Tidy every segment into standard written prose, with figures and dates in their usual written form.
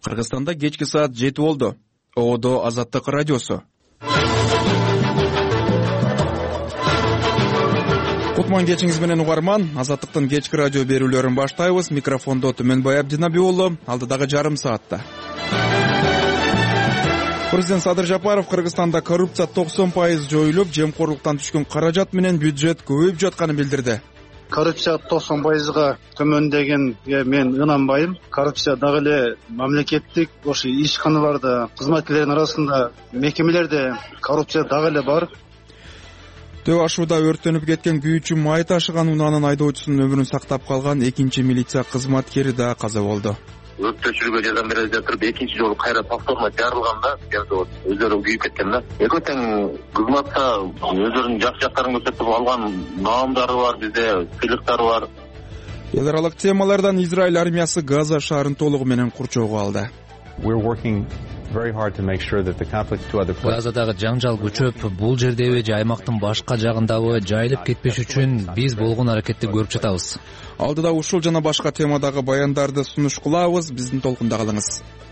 Кыргызстанда кечки саат 7 болду. Оодо Азаттык радиосу. Кутман кечиңиз менен угарман. Азаттыктын кечки радио берүүлөрүн баштайбыз. Микрофондо Түмөнбай Абдинаби уулу. Алдыдагы жарым саатта. Президент Садыр Жапаров Кыргызстанда коррупция 90% жоюлуп, жемкорлуктан түшкөн каражат менен бюджет көбөйүп жатканын билдирди. Коррупция 90%га төмөндөгөнгө мен ынанбайм. Коррупция дагы эле мамлекеттик ошо ишканаларда, кызматкерлердин арасында, мекемелерде коррупция дагы эле бар. Төө ашууда өрттөнүп кеткен күйүүчү май ташыган унаанын айдоочусунун өмүрүн сактап калган экинчи милиция кызматкери да каза болду. Өрттөчүлүгө жардам бере жатып экинчи жолу кайра повторно жарылганда өздөрү күйүп кеткен да. Эки тең кызматта өздөрүнүн жакшы жактарын көрсөтүп алган наамдары бар, бизде сыйлыктары бар. Эл аралык темалардан Израиль армиясы Газа шаарын толугу менен курчоого алды. Газадагы жаңжал күчөп, бул жердеби же аймактын башка жагындабы жайылып кетпеш үчүн биз болгон аракетти көрүп жатабыз. Алдыда ушул жана башка темадагы баяндарды сунуш кылабыз. Биздин толкунда калыңыз.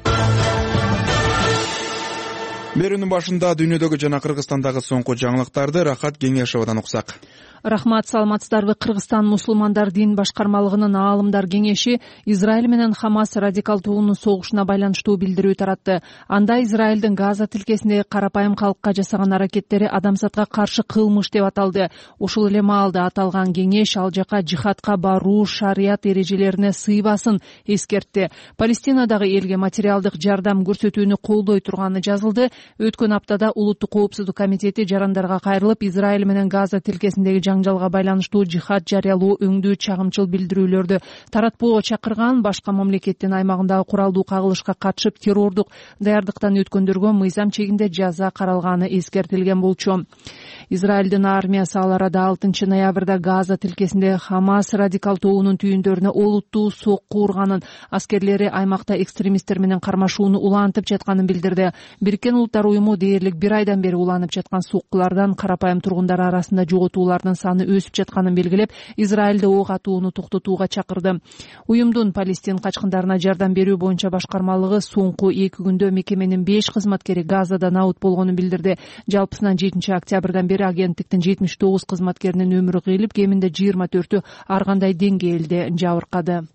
Берүүнүн башында дүйнөдөгү жана Кыргызстандагы соңку жаңылыктарды Рахат Кеңешовдон уксак. Рахмат, саламатсыздарбы? Кыргызстан мусулмандар дин башкармалыгынын аалымдар кеңеши Израиль менен Хамас радикал тобунун согушуна байланыштуу билдирүү таратты. Анда Израилдин Газа тилкесиндеги карапайым калкка жасаган аракеттери адамзатка каршы кылмыш деп аталды. Ушул эле маалда аталган кеңеш ал жака жихадка баруу шарият эрежелерине сыйбасын эскертти. Палестинадагы элге материалдык жардам көрсөтүүнү колдой турганы жазылды. Өткөн аптада Улуттук коопсуздук комитети жарандарга кайрылып, Израиль менен Газа тилкесиндеги жаңжалга байланыштуу жихад жарыялоо өңдүү чагымчыл билдирүүлөрдү таратпоого чакырган, башка мамлекеттин аймагындагы куралдуу кагылышка катышып террордук даярдыктан өткөндөргө мыйзам чегинде жаза каралганы эскертилген болчу. Израилдин армиясы ал арада 6 ноябрда Газа тилкесинде Хамас радикал тобунун түйүндөрүнө олуттуу сокку урганын, аскерлери аймакта экстремисттер менен кармашууну улантып жатканын билдирди. Бириккен Улуттар уюму дээрлик 1 айдан бери уланып жаткан соккулардан карапайым тургундар арасында жоготуулардын саны өсүп жатканын белгилеп, Израилде ок атууну токтотууга чакырды. Уюмдун Палестин качкындарына жардам берүү боюнча башкармалыгы соңку 2 күндө мекеменин 5 кызматкери Газада наут болгонун билдирди. Жалпысынан 7 октябрдан бери агенттиктин 79 кызматкеринин өмүрү кыйылып, кеминде 24-ü ар кандай деңгээлде жабыркады.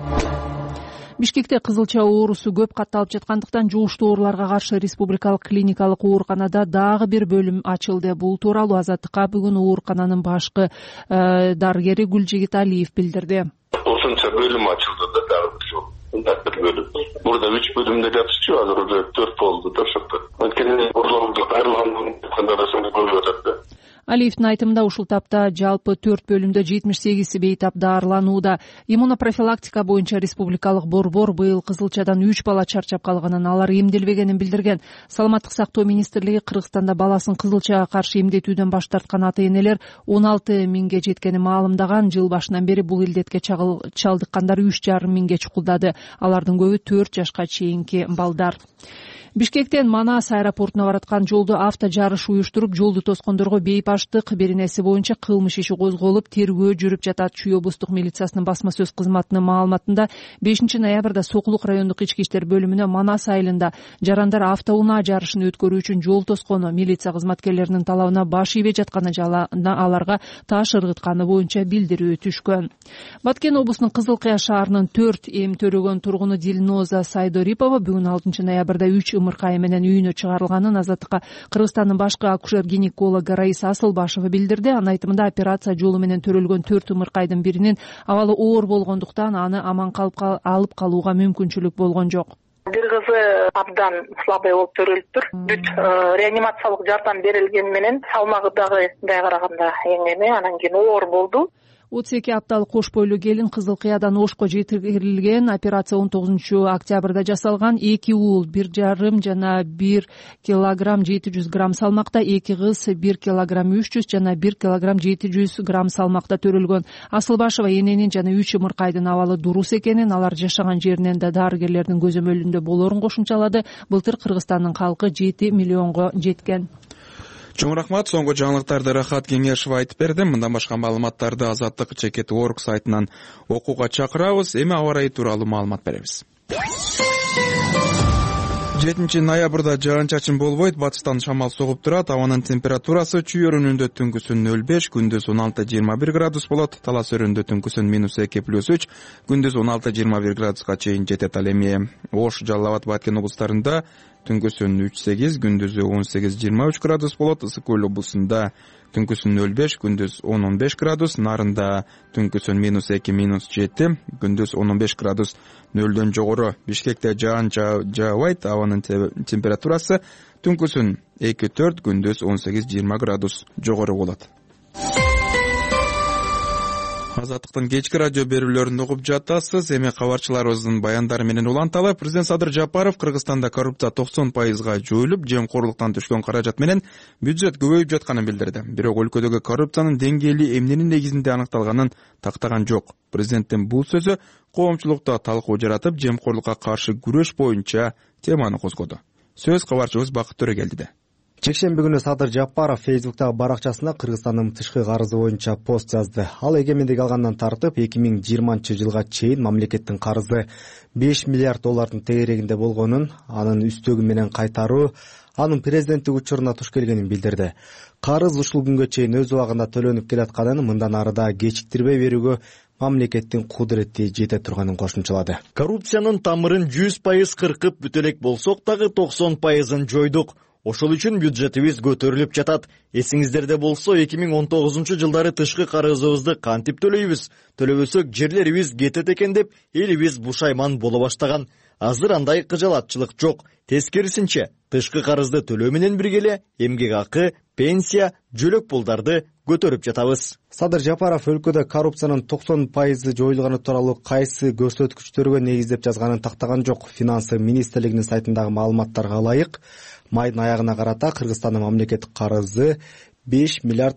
Бишкекте кызылча оорусу көп катталып жаткандыктан жугуштуу ооруларга каршы республикалык клиникалык ооруканада дагы бир бөлүм ачылды. Бул тууралуу Азаттыкка бүгүн оорукананын башкы дарыгери Гүлжигит Алиев билдирди. Ошончо бөлүм ачылды да, дагы бир жол. Бир бөлүм. Мурда 3 бөлүмдө жатчу, азыр уже 4 болду да ошондо. Анткени ооруларга кайрылган арасында көп жатат. Алиевдин айтымында ушул тапта жалпы 4 бөлүмдө 78 бейтап даарыланууда. Иммунопрофилактика боюнча республикалык борбор быйыл кызылчадан 3 бала чарчап калганын, алар эмделбегенин билдирген. Саламаттык сактоо министрлиги Кыргызстанда баласын кызылчага каршы эмдетүүдөн баш тарткан ата-энелер 16 миңге жеткенин маалымдаган. Жыл башынан бери бул илдетке чалдыккандар 3,5 миңге чукулдады. Алардын көбү 4 жашка чейинки балдар. Бишкектен Манас аэропортуна бараткан жолду авто жарыш уюштуруп, жолду тоскондорго бейпаштык беренеси боюнча кылмыш иши козголуп, тергөө жүрүп жатат. Чүй облустук милициясынын басма сөз кызматынын маалыматында 5 ноябрда Сокулук райондук ички иштер бөлүмүнө Манас айылында жарандар автоунаа жарышын өткөрүү үчүн жол тоскону, милиция кызматкерлеринин талабына баш ийбей жатканы жана аларга таш ыргытканы боюнча билдирүү түшкөн. Баткен облусунун Кызыл Кыя шаарынын 4 эм төрөгөн тургуну Дилноза Сайдорипова бүгүн 6 ноябрда 3 ымыркайы менен үйүнө чыгарылганын Азаттыкка Кыргызстандын башкы акушер-гинекологу Раиса Асылбашева билдирди. Анын айтымында операция жолу менен төрөлгөн 4 ымыркайдын биринин абалы оор болгондуктан аны аман алып калууга мүмкүнчүлүк болгон жок. Бир кызы абдан слабый болуп төрөлүптүр. Бүт реанимациялык жардам берилгени менен салмагы дагы мындай караганда эң анан кийин оор болду. 32 апталык кош бойлуу келин Кызыл Кыядан Ошко жеткирилген. Операция 19 октябрда жасалган. 2 уул 1,5 жана 1 килограмм 700 грамм салмакта, 2 кыз 1 килограмм 300 жана 1 килограмм 700 грамм салмакта төрөлгөн. Асылбашева эненин жана 3 ымыркайдын абалы дурус экенин, алар жашаган жеринен да дарыгерлердин көзөмөлүндө болорун кошумчалады. Былтыр Кыргызстандын калкы 7 миллионго жеткен. Чоң рахмат. Соңку жаңылыктарды Рахат Кеңешов айтып берди. Мындан башка маалыматтарды Азаттык @org сайтынан окууга чакырабыз. Эми аба ырайы тууралуу маалымат беребиз. 7-ноябрда жаан-чачын болбойт, батыштан шамал согуп турат. Абанын температурасы чүй өрүнүндө түнкүсүн 0,5, күндүз 16-21 градус болот. Талас өрүнүндө түнкүсүн -2+3, күндүз 16-21 градуска чейин жетет. Ал эми Ош, Жалал Абад, Баткен облустарында түнкүсүн 3-8, күндүзү 18-23 градус болот. Ысык көл облусунда түнкүсүн 0,5, күндүз 10-15 градус, Нарында түнкүсүн -2-7, күндүз 15 градус, 0дөн жогору. Бишкекте жаан жаабайт, абанын температурасы түнкүсүн 2-4, күндүз 18-20 градус жогору болот. Азаттыктын кечки радио берүүлөрүн угуп жатасыз. Эми кабарчыларыбыздын баяндары менен уланталы. Президент Садыр Жапаров Кыргызстанда коррупция 90%га жоюлуп, жемкорлуктан түшкөн каражат менен бюджет көбөйүп жатканын билдирди. Бирок өлкөдөгү коррупциянын деңгээли эмненин негизинде аныкталганын тактаган жок. Президенттин бул сөзү коомчулукта талкуу жаратып, жемкорлукка каршы күрөш боюнча теманы козгоду. Сөз кабарчыбыз Бакыт Төрөгелдиде. Жекшемби күнү Садыр Жапаров Фейсбуктагы баракчасына Кыргызстандын тышкы карызы боюнча пост жазды. Ал эгемендик алгандан тартып 2020 жылга чейин мамлекеттин карызы 5 миллиард доллардын тегерегинде болгонун, анын үстөгү менен кайтаруу анын президенттик учуруна туш келгенин билдирди. Карыз ушул күнгө чейин өз убагында төлөнүп келатканын, мындан ары да кечиктирбей берүүгө мамлекеттин кудурети жете турганын кошумчалады. Коррупциянын тамырын 100% кыркып бүтө элек болсок дагы 90%ын жойдук. Ошол үчүн бюджетибиз көтөрүлүп жатат. Эсиңиздерде болсо 2019 жылдары тышкы карызыбызды кантип төлөйбүз? Төлөбөсөк жерлерибиз кетет экен деп элибиз бушайман боло баштаган. Азыр андай кыжалатчылык жок. Тескерисинче, тышкы карызды төлөө менен бирге эле эмгек акы, пенсия, жөлөк пулдарды көтөрүп жатабыз. Садыр Жапаров өлкөдө коррупциянын 90% жоюлганы тууралуу кайсы көрсөткүчтөргө негиздеп жазганын тактаган жок. Финансы министрлигинин сайтындагы маалыматтарга ылайык, майдын аягына карата Кыргызстандын мамлекеттик карызы 5 миллиард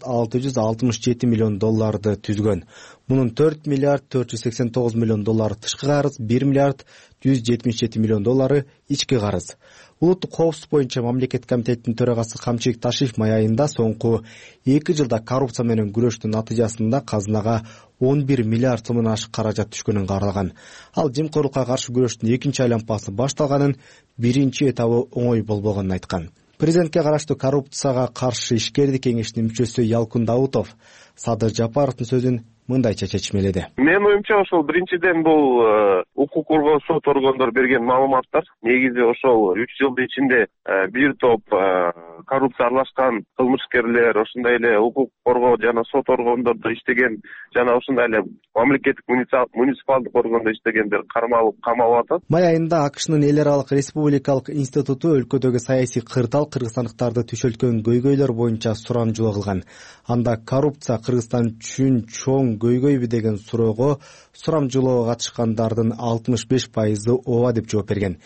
667 миллион долларды түзгөн. Мунун 4 миллиард 489 миллион доллары тышкы карыз, 1 миллиард 177 миллион доллары ички карыз. Улуттук коопсуздук боюнча мамлекет комитетинин төрагасы Камчылык Ташиев май айында соңку 2 жылда коррупция менен күрөштүн натыйжасында казынага 11 миллиард сомдон ашык каражат түшкөнүн каарлаган. Ал жемкорлукка каршы күрөштүн экинчи айланпасы башталганын, биринчи этабы оңой болбогонун айткан. Президентке караштуу коррупцияга каршы ишкердик кеңешинин мүчөсү Ялкын Даутов Садыр Жапаровдун сөзүн мындайча чечмеледи. Менин оюмча ошол биринчиден бул укук коргоо сот органдары берген маалыматтар. Негизи ошол 3 жылдын ичинде бир топ коррупция аралашкан кылмышкерлер, ошондой эле укук коргоо жана сот органдордо иштеген, жана ошондой эле мамлекеттик муниципалдык органдо иштегендер кармалып камалып атат. Май айында АКШнын эл аралык республикалык институту өлкөдөгү саясий кырдаал кыргызстандыктарды түшөлткөн көйгөйлөр боюнча сурамжылоо кылган. Анда коррупция Кыргызстан үчүн чоң көйгөйбү деген суроого сурамжылоого катышкандардын 65% ооба деп жооп берген.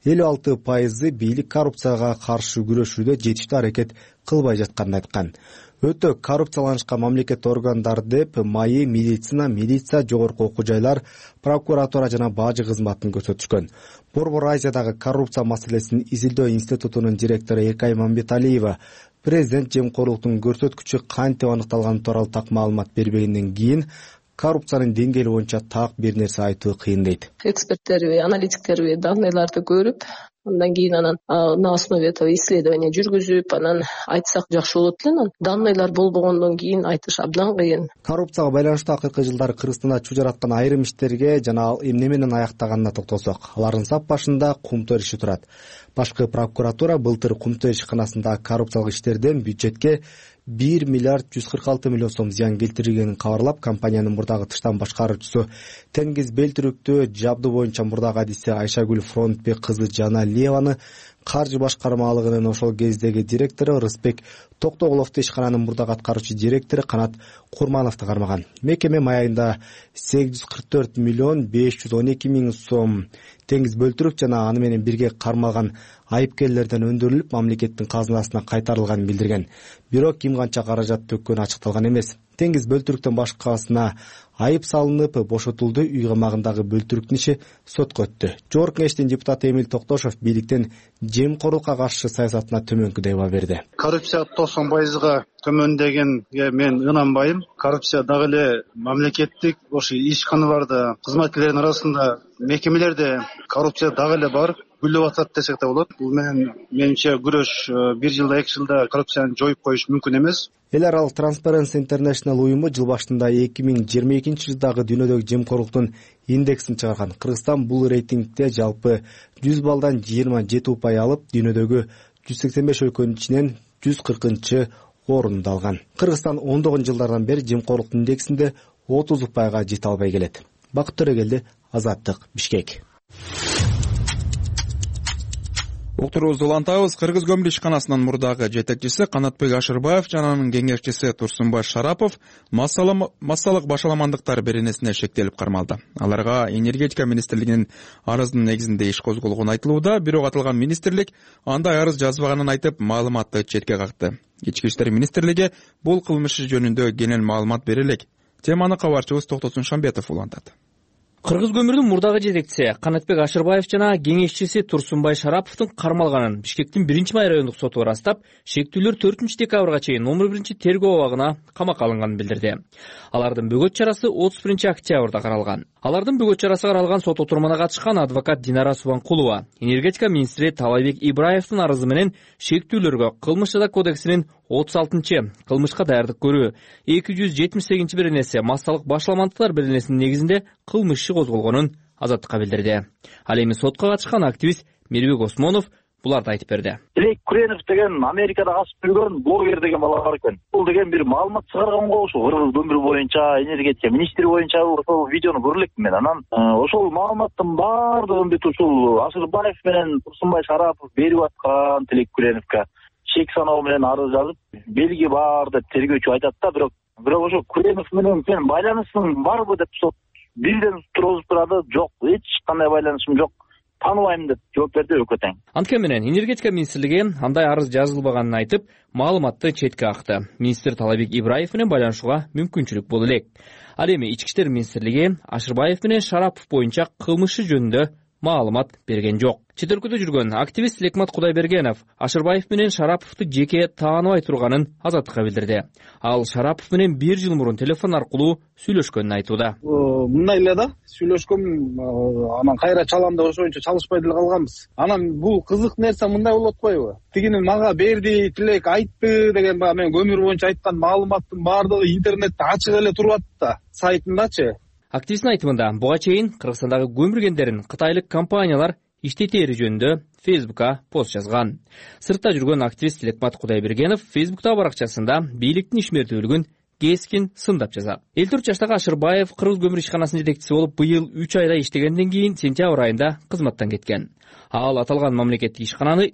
56% бийлик коррупцияга каршы күрөшүүдө жетиштүү аракет кылбай жатканын айткан. Өтө коррупцияланышкан мамлекет органдар деп майы милиция, жогорку окуу жайлар, прокуратура жана бажы кызматын көрсөтүшкөн. Борбор Азиядагы коррупция маселесин изилдөө институтунун директору Эркай Мамбеталиева президент жемкорлуктун көрсөткүчү кантип аныкталганы тууралуу так маалымат бербегенден кийин коррупциянын деңгээли боюнча так бир нерсе айтуу кыйын дейт. Эксперттерби, аналитиктерби данныйларды көрүп, андан кийин анан на основе этого исследования жүргүзүп, анан айтсак жакшы болот эле. Данныйлар болбогондон кийин айтыш абдан кыйын. Коррупцияга байланыштуу акыркы жылдары Кыргызстанда чуу жараткан айрым иштерге жана ал эмне менен аяктаганына токтолсок, алардын сап башында Кумтөр иши турат. Башкы прокуратура былтыр Кумтөр ишканасындагы коррупциялык иштерден бюджетке 1 миллиард 146 миллион сом зыян келтирилгенин кабарлап, компаниянын мурдагы тыштан башкаруучусу Теңиз Белтүрүктү жабдуу боюнча мурдагы адиси Айшагүл Фронтбек кызы Жана Леваны, каржы башкармалыгынын ошол кездеги директору Рысбек Токтоголовду, ишкананын мурдагы аткаруучу директору Канат Курмановду кармаган. Мекеме май айында 844 миллион 512 миң сом Теңиз Белтүрүк жана аны менен бирге кармалган айыпкерлерден өндүрүлүп, мамлекеттин казынасына кайтарылганын билдирген. Бирок ким канча каражат төккөнү ачыкталган эмес. Теңиз Белтүрүктөн башкасына айып салынып, бошотулду. Үй камагындагы Белтүрүктүн иши сотко өттү. Жогорку кеңештин депутаты Эмил Токтошов бийликтин жемкорлукка каршы саясатына төмөнкү айба берди. Коррупция 90%га төмөндөгөнгө мен ынанбайм. Коррупция дагы эле мамлекеттик ошо ишканаларда, кызматкерлердин арасында, мекемелерде коррупция дагы эле бар. гүлдөп атат десек да болот. Бул менимче күрөш 1 жылда 2 жылда коррупцияны жоюп коюш мүмкүн эмес. Эл аралык Transparency International уюму жыл башында 2022 жылдагы дүйнөдөгү жемкорлуктун индексин чыгарган. Кыргызстан бул рейтингде жалпы 100 балдан 27 упай алып, дүйнөдөгү 185 өлкөнүн ичинен 140 орунду алган. Кыргызстан ондогон жылдардан бери жемкорлук индексинде 30 упайга жете албай келет. Бакыт Төрөгелди, Азаттык, Бишкек. Уктуруубузду улантабыз. Кыргыз көмүр ишканасынын мурдагы жетекчиси Канатбек Ашырбаев жана анын кеңешчиси Турсунбай Шарапов массалык башаламандыктар беренесине шектелип кармалды. Аларга энергетика министрлигинин арызынын негизинде иш козголгону айтылууда, бирок аталган министрлик андай арыз жазбаганын айтып, маалыматты четке какты. Ички иштер министрлиги бул кылмыш жөнүндө кенен маалымат бере элек. Теманы кабарчыбыз Токтосун Шамбетов улантат. Кыргыз көмүрдүн мурдагы жетекчиси Канатбек Ашырбаев жана кеңешчиси Турсунбай Шараповдун кармалганын Бишкектин 1-май райондук соту ырастап, шектүүлөр 4-декабрга чейин номер 1-тергөө абагына камакка алынганын билдирди. Алардын бөгөт чарасы 31-октябрда каралган. Алардын бөгөт чарасы каралган сот отурумуна катышкан адвокат Динара Субанкулова энергетика министри Талайбек Ибраевдин арызы менен шектүүлөргө Кылмыш жаза кодексинин 36 кылмышка даярдык көрүү 278 беренеси массалык башаламандыктар беренесинин негизинде кылмыш иши козголгонун Азаттыкка билдирди. Ал эми сотко катышкан активист Мирбек Осмонов буларды айтып берди. Илек Куренов деген Америкада касып жүргөн блогер деген бала бар экен. Бул деген бир маалымат чыгарганга ошо Кыргыз көмүр боюнча, энергетика министри боюнча ошол видеону көрүп элекмин мен. Анан ошол маалыматтын баардыгын бүт ушул Ашырбаев менен Турсунбай Шарапов берип аткан Илек Куреновго чек саноо менен арыз жазып, белги бар деп тергөөчү айтат да, бирок ошо Куренов менен сен байланышың барбы деп сот бирден тургузуп турады. Жок, эч кандай байланышым жок, тааныбайм деп жооп берди өкөтең. Анткени менен энергетика министрлиги андай арыз жазылбаганын айтып, маалыматты четке какты. Министр Талайбек Ибраев менен байланышууга мүмкүнчүлүк болду элек. Ал эми ички иштер министрлиги Ашырбаев менен Шарапов боюнча кылмыш жөнүндө маалымат берген жок. Чет өлкөдө жүргөн активист Лекмат Кудайбергенов Ашырбаев менен Шараповду жеке тааныбай турганын Азаттыкка билдирди. Ал Шарапов менен 1 жыл мурун телефон аркылуу сүйлөшкөнүн айтууда. Мындай эле да, сүйлөшкөм, анан кайра чалам деп ошо боюнча чалышпай деле калганбыз. Анан бул кызык нерсе мындай болуп атпайбы? Тигини мага берди, Тилек айтты деген мен көмүр боюнча айткан маалыматтын баардыгы интернетте ачык эле туруп атты, сайтындачы. Активисттин айтымында, буга чейин Кыргызстандагы көмүр кендерин кытайлык компаниялар иштетери жөнүндө Фейсбукка пост жазган. Сыртта жүргөн активист Лекмат Кудайбергенов Фейсбуктагы баракчасында бийликтин ишмердүүлүгүн кескин сындап жазат. 54 жаштагы Ашырбаев Кыргыз көмүр ишканасынын жетекчиси болуп, быйыл 3 айда иштегенден кийин сентябрь айында кызматтан кеткен. Ал аталган мамлекеттик ишкананы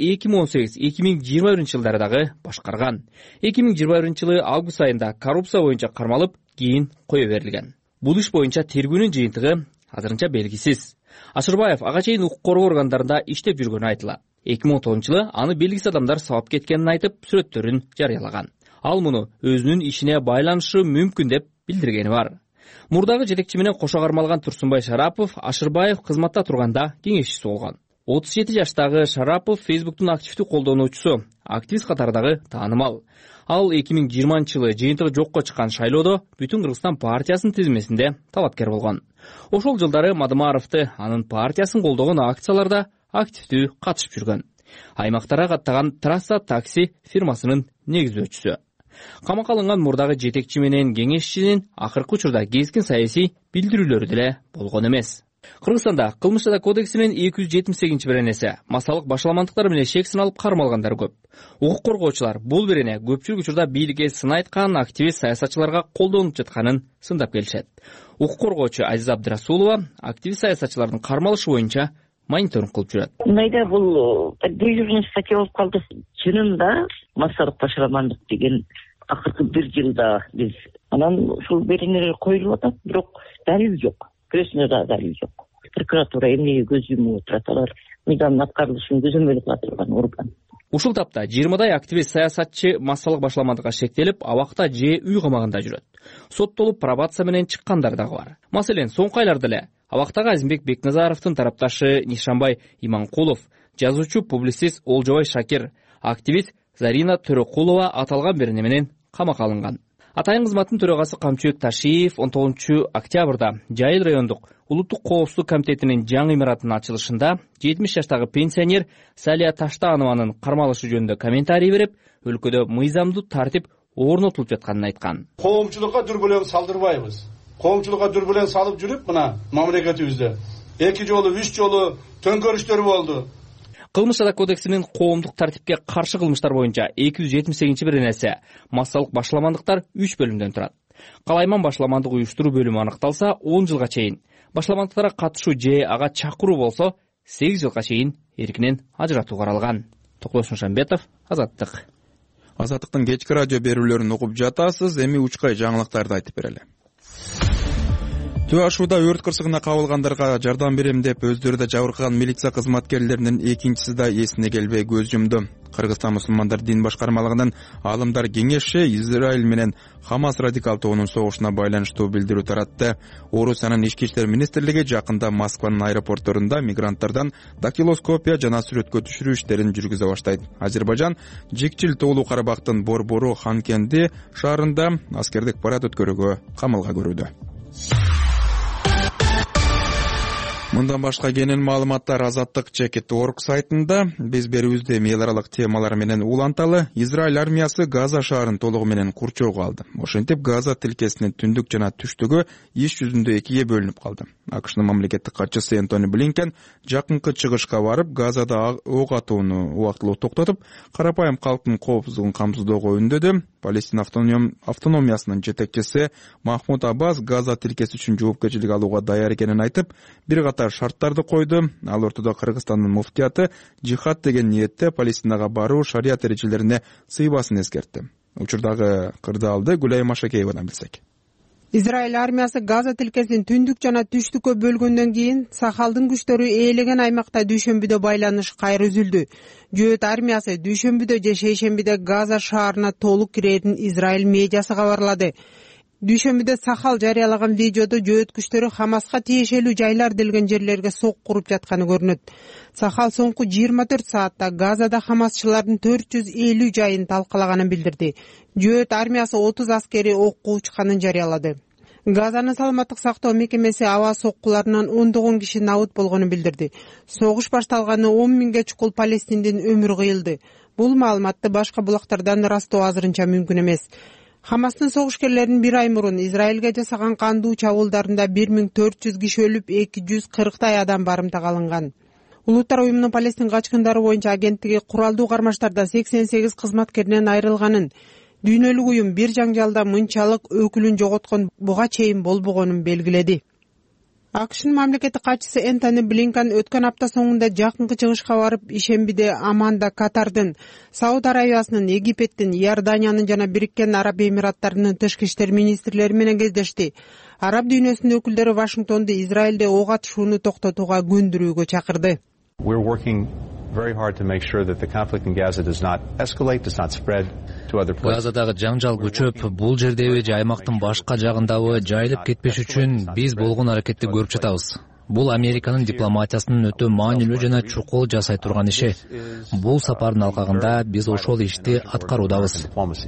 2018-2021 жылдары дагы башкарган. 2021 жылы август айында коррупция боюнча кармалып, кийин кое берилген. Бул иш боюнча тергөөнүн жыйынтыгы азырынча белгисиз. Ашырбаев ага чейин укук коргоо органдарында иштеп жүргөнү айтылат. 2010 жылы аны белгисиз адамдар сабап кеткенин айтып, сүрөттөрүн жарыялаган. Ал муну өзүнүн ишине байланышы мүмкүн деп билдиргени бар. Мурдагы жетекчи менен кошо кармалган Турсунбай Шарапов Ашырбаев кызматта турганда кеңешчиси болгон. 37 жаштагы Шарапов Фейсбуктун активдүү колдонуучусу, активист катарындагы таанымал. Ал 2020 жылы жыйынтыгы жокко чыккан шайлоодо Бүтүн Кыргызстан партиясынын тизмесинде талапкер болгон. Ошол жылдары Мадымаровду анын партиясын колдогон акцияларда активдүү катышып жүргөн. Аймактарга каттаган Трасса такси фирмасынын негиздөөчүсү. Камакка алынган мурдагы жетекчи менен кеңешчинин акыркы учурда кескин саясий билдирүүлөрү деле болгон эмес. Кыргызстанда Кылмыш жаза кодексинин 278 беренеси массалык башаламандыктар менен шек сыналып кармалгандар көп. Укук коргоочулар бул берене көпчүлүк учурда бийликке сын айткан активист саясатчыларга колдонуп жатканын сындап келишет. Укук коргоочу Азиза Абдырасулова активист саясатчылардын кармалышы боюнча мониторинг кылып жүрөт. Мындай бул дежурный статья болуп калды. Чынында массалык башаламандык деген акыркы 1 жылда биз анан ушул беренелер коюлуп атат, бирок далил жок. Күрөсүнө да далил жок. Прокуратура эмнеге көз юмуп отурат, алар мыйзамдын аткарылышын көзөмөл кыла турган орган. Ушул тапта 20дай активист саясатчы массалык башаламандыкка шектелип, абакта же үй камагында жүрөт. Соттолуп пробация менен чыккандар дагы бар. Маселен, соңку айларда эле абактагы Азимбек Бекназаровдун тарапташы Нишанбай Иманкулов, жазуучу публицист Олжобай Шакир, активист Зарина Төрөкулова аталган берене менен камакка алынган. Атайын кызматтын төрагасы Камчыбек Ташиев 19 октябрда Жайыл райондук улуттук коопсуздук комитетинин жаңы имаратынын ачылышында 70 жаштагы пенсионер Салия Таштаанованын кармалышы жөнүндө комментарий берип, өлкөдө мыйзамдуу тартип орнотулуп жатканын айткан. Коомчулукка дүрбөлөң салдырбайбыз. Коомчулукка дүрбөлөң салып жүрүп, мына мамлекетибизде 2 жолу, 3 жолу төңкөрүштөр болду. Кылмыш жада кодексинин коомдук тартипке каршы кылмыштар боюнча 278-беренеси массалык башламандыктар 3 бөлүмдөн турат. Калайман башламандык уюштуруу бөлүмү аныкталса 10 жылга чейин, башламандыктарга катышуу же ага чакыруу болсо 8 жылга чейин эркинен ажыратуу каралган. Токтош Нушанбетов, Азаттык. Азаттыктын кечки радио берүүлөрүн угуп жатасыз. Эми учкай жаңылыктарды айтып берели. Төө ашууда өрт кырсыгына кабылгандарга жардам берем деп өздөрү да жабыркаган милиция кызматкерлеринин экинчиси да эсине келбей көз жумду. Кыргызстан мусулмандар дин башкармалыгынын аалымдар кеңеши Израиль менен Хамас радикал тобунун согушуна байланыштуу билдирүү таратты. Орусиянын ички иштер министрлиги жакында Москванын аэропортторунда мигранттардан дактилоскопия жана сүрөткө түшүрүү иштерин жүргүзө баштайт. Азербайжан Жикчил тоолуу Карабактын Борбору Ханкенди шаарында аскердик парад өткөрүүгө камылга көрүүдө. Мындан башка кенен маалыматтар Азаттык.org сайтында. Биз берүүбүздө эл аралык темалар менен уланталы. Израиль армиясы Газа шаарын толугу менен курчоого алды. Ошентип Газа тилкесинин түндүк жана түштүгү иш жүзүндө экиге бөлүнүп калды. АКШнын мамлекеттик катчысы Энтони Блинкен жакынкы чыгышка барып, Газада ок атууну убактылуу токтотуп, карапайым калктын коопсуздугун камсыздоого үндөдү. Палестина автономиясынын жетекчиси Махмуд Аббас Газа тилкеси үчүн жоопкерчилик алууга даяр экенин айтып, бир катар шарттарды койду. Ал ортодо Кыргызстандын муфтияты жихад деген ниетте Палестинага баруу шарият эрежелерине сыйбасын эскертти. Учурдагы кырдаалды Гүлай Машакеевадан билсек. Израиль армиясы Газа тилкесин түндүк жана түштүккө бөлгөндөн кийин Сахалдын күчтөрү ээлеген аймакта дүйшөмбүдө байланыш кайра үзүлдү. Жөөт армиясы дүйшөмбүдө же шейшембиде Газа шаарына толук кирерин Израиль медиасы кабарлады. Дүйшөмбүдө Сахал жарыялаган видеодо жөөт күчтөрү Хамаска тиешелүү жайлар делген жерлерге сок куруп жатканы көрүнөт. Сахал соңку 24 саатта Газада Хамасчылардын 450 жайын талкалаганын билдирди. Жөөт армиясы 30 аскери окко учканын жарыялады. Газанын саламаттык сактоо мекемеси аба соккуларынан ондогон киши набыт болгонун билдирди. Согуш башталганы 10 миңге чукул палестиндин өмүрү кыйылды. Бул маалыматты башка булактардан ырастоо азырынча мүмкүн эмес. Хамастын согушкерлерин бир ай мурун Израилге жасаган кандуу чабуулдарында 1400 киши өлүп, 240 адам барымтага алынган. Улуттар уюмунун Палестин качкындары боюнча агенттиги куралдуу кармаштарда 88 кызматкеринен айрылганын, дүйнөлүк уюм бир жаңжалда мынчалык өкүлүн жоготкон буга чейин болбогонун белгиледи. АКШнын мамлекеттик катчысы Энтони Блинкен өткөн апта соңунда жакынкы чыгышка барып, ишембиде Аманда Катардын, Сауд Арабиясынын, Египеттин, Иорданиянын жана Бириккен Араб Эмираттарынын тышкы иштер министрлери менен кездешти. Араб дүйнөсүнүн өкүлдөрү Вашингтонду Израилде ок атышууну токтотууга көндүрүүгө чакырды. Газадагы жаңжал күчөп, бул жердеби же аймактын башка жагындабы жайылып кетпеш үчүн биз болгон аракетти көрүп жатабыз. Бул Американын дипломатиясынын өтө маанилүү жана чукул жасай турган иши. Бул сапардын алкагында биз ошол ишти аткаруудабыз.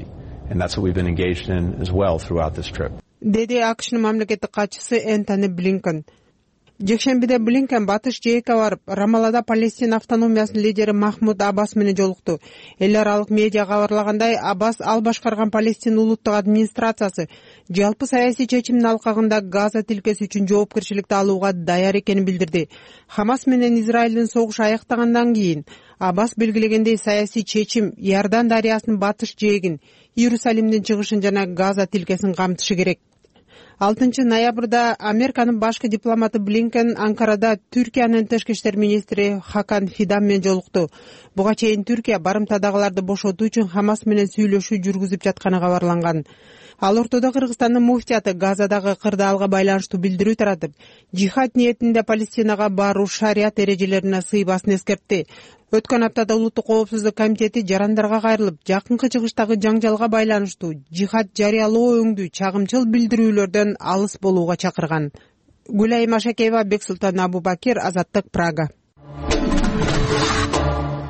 Деди АКШнын мамлекеттик катчысы Энтони Блинкен. Жекшембиде Блинкен батыш жээкке барып, Рамалада Палестина автономиясынын лидери Махмуд Аббас менен жолукту. Эл аралык медиа кабарлагандай, Аббас ал башкарган Палестин улуттук администрациясы жалпы саясий чечимдин алкагында Газа тилкеси үчүн жоопкерчиликти алууга даяр экенин билдирди. Хамас менен Израилдин согушу аяктагандан кийин Аббас белгилегендей саясий чечим Иордан дарыясынын батыш жээгин, Иерусалимдин чыгышын жана Газа тилкесин камтышы керек. 6 ноябрда Американын башкы дипломаты Блинкен Анкарада Түркиянын тышкы иштер министри Хакан Фидан менен жолукту. Буга чейин Түркия барымтадагыларды бошотуу үчүн Хамас менен сүйлөшүү жүргүзүп жатканы кабарланган. Ал ортодо Кыргызстандын муфтияты Газадагы кырдаалга байланыштуу билдирүү таратып, жихад ниетинде Палестинага баруу шарият эрежелерине сыйбасын эскертти. Өткөн аптада Улуттук коопсуздук комитети жарандарга кайрылып, жакынкы чыгыштагы жаңжалга байланыштуу жихад жарыялоо өңдүү чагымчыл билдирүүлөрдөн алыс болууга чакырган. Гүлай Машакеева, Бексултан Абубакир, Азаттык, Прага.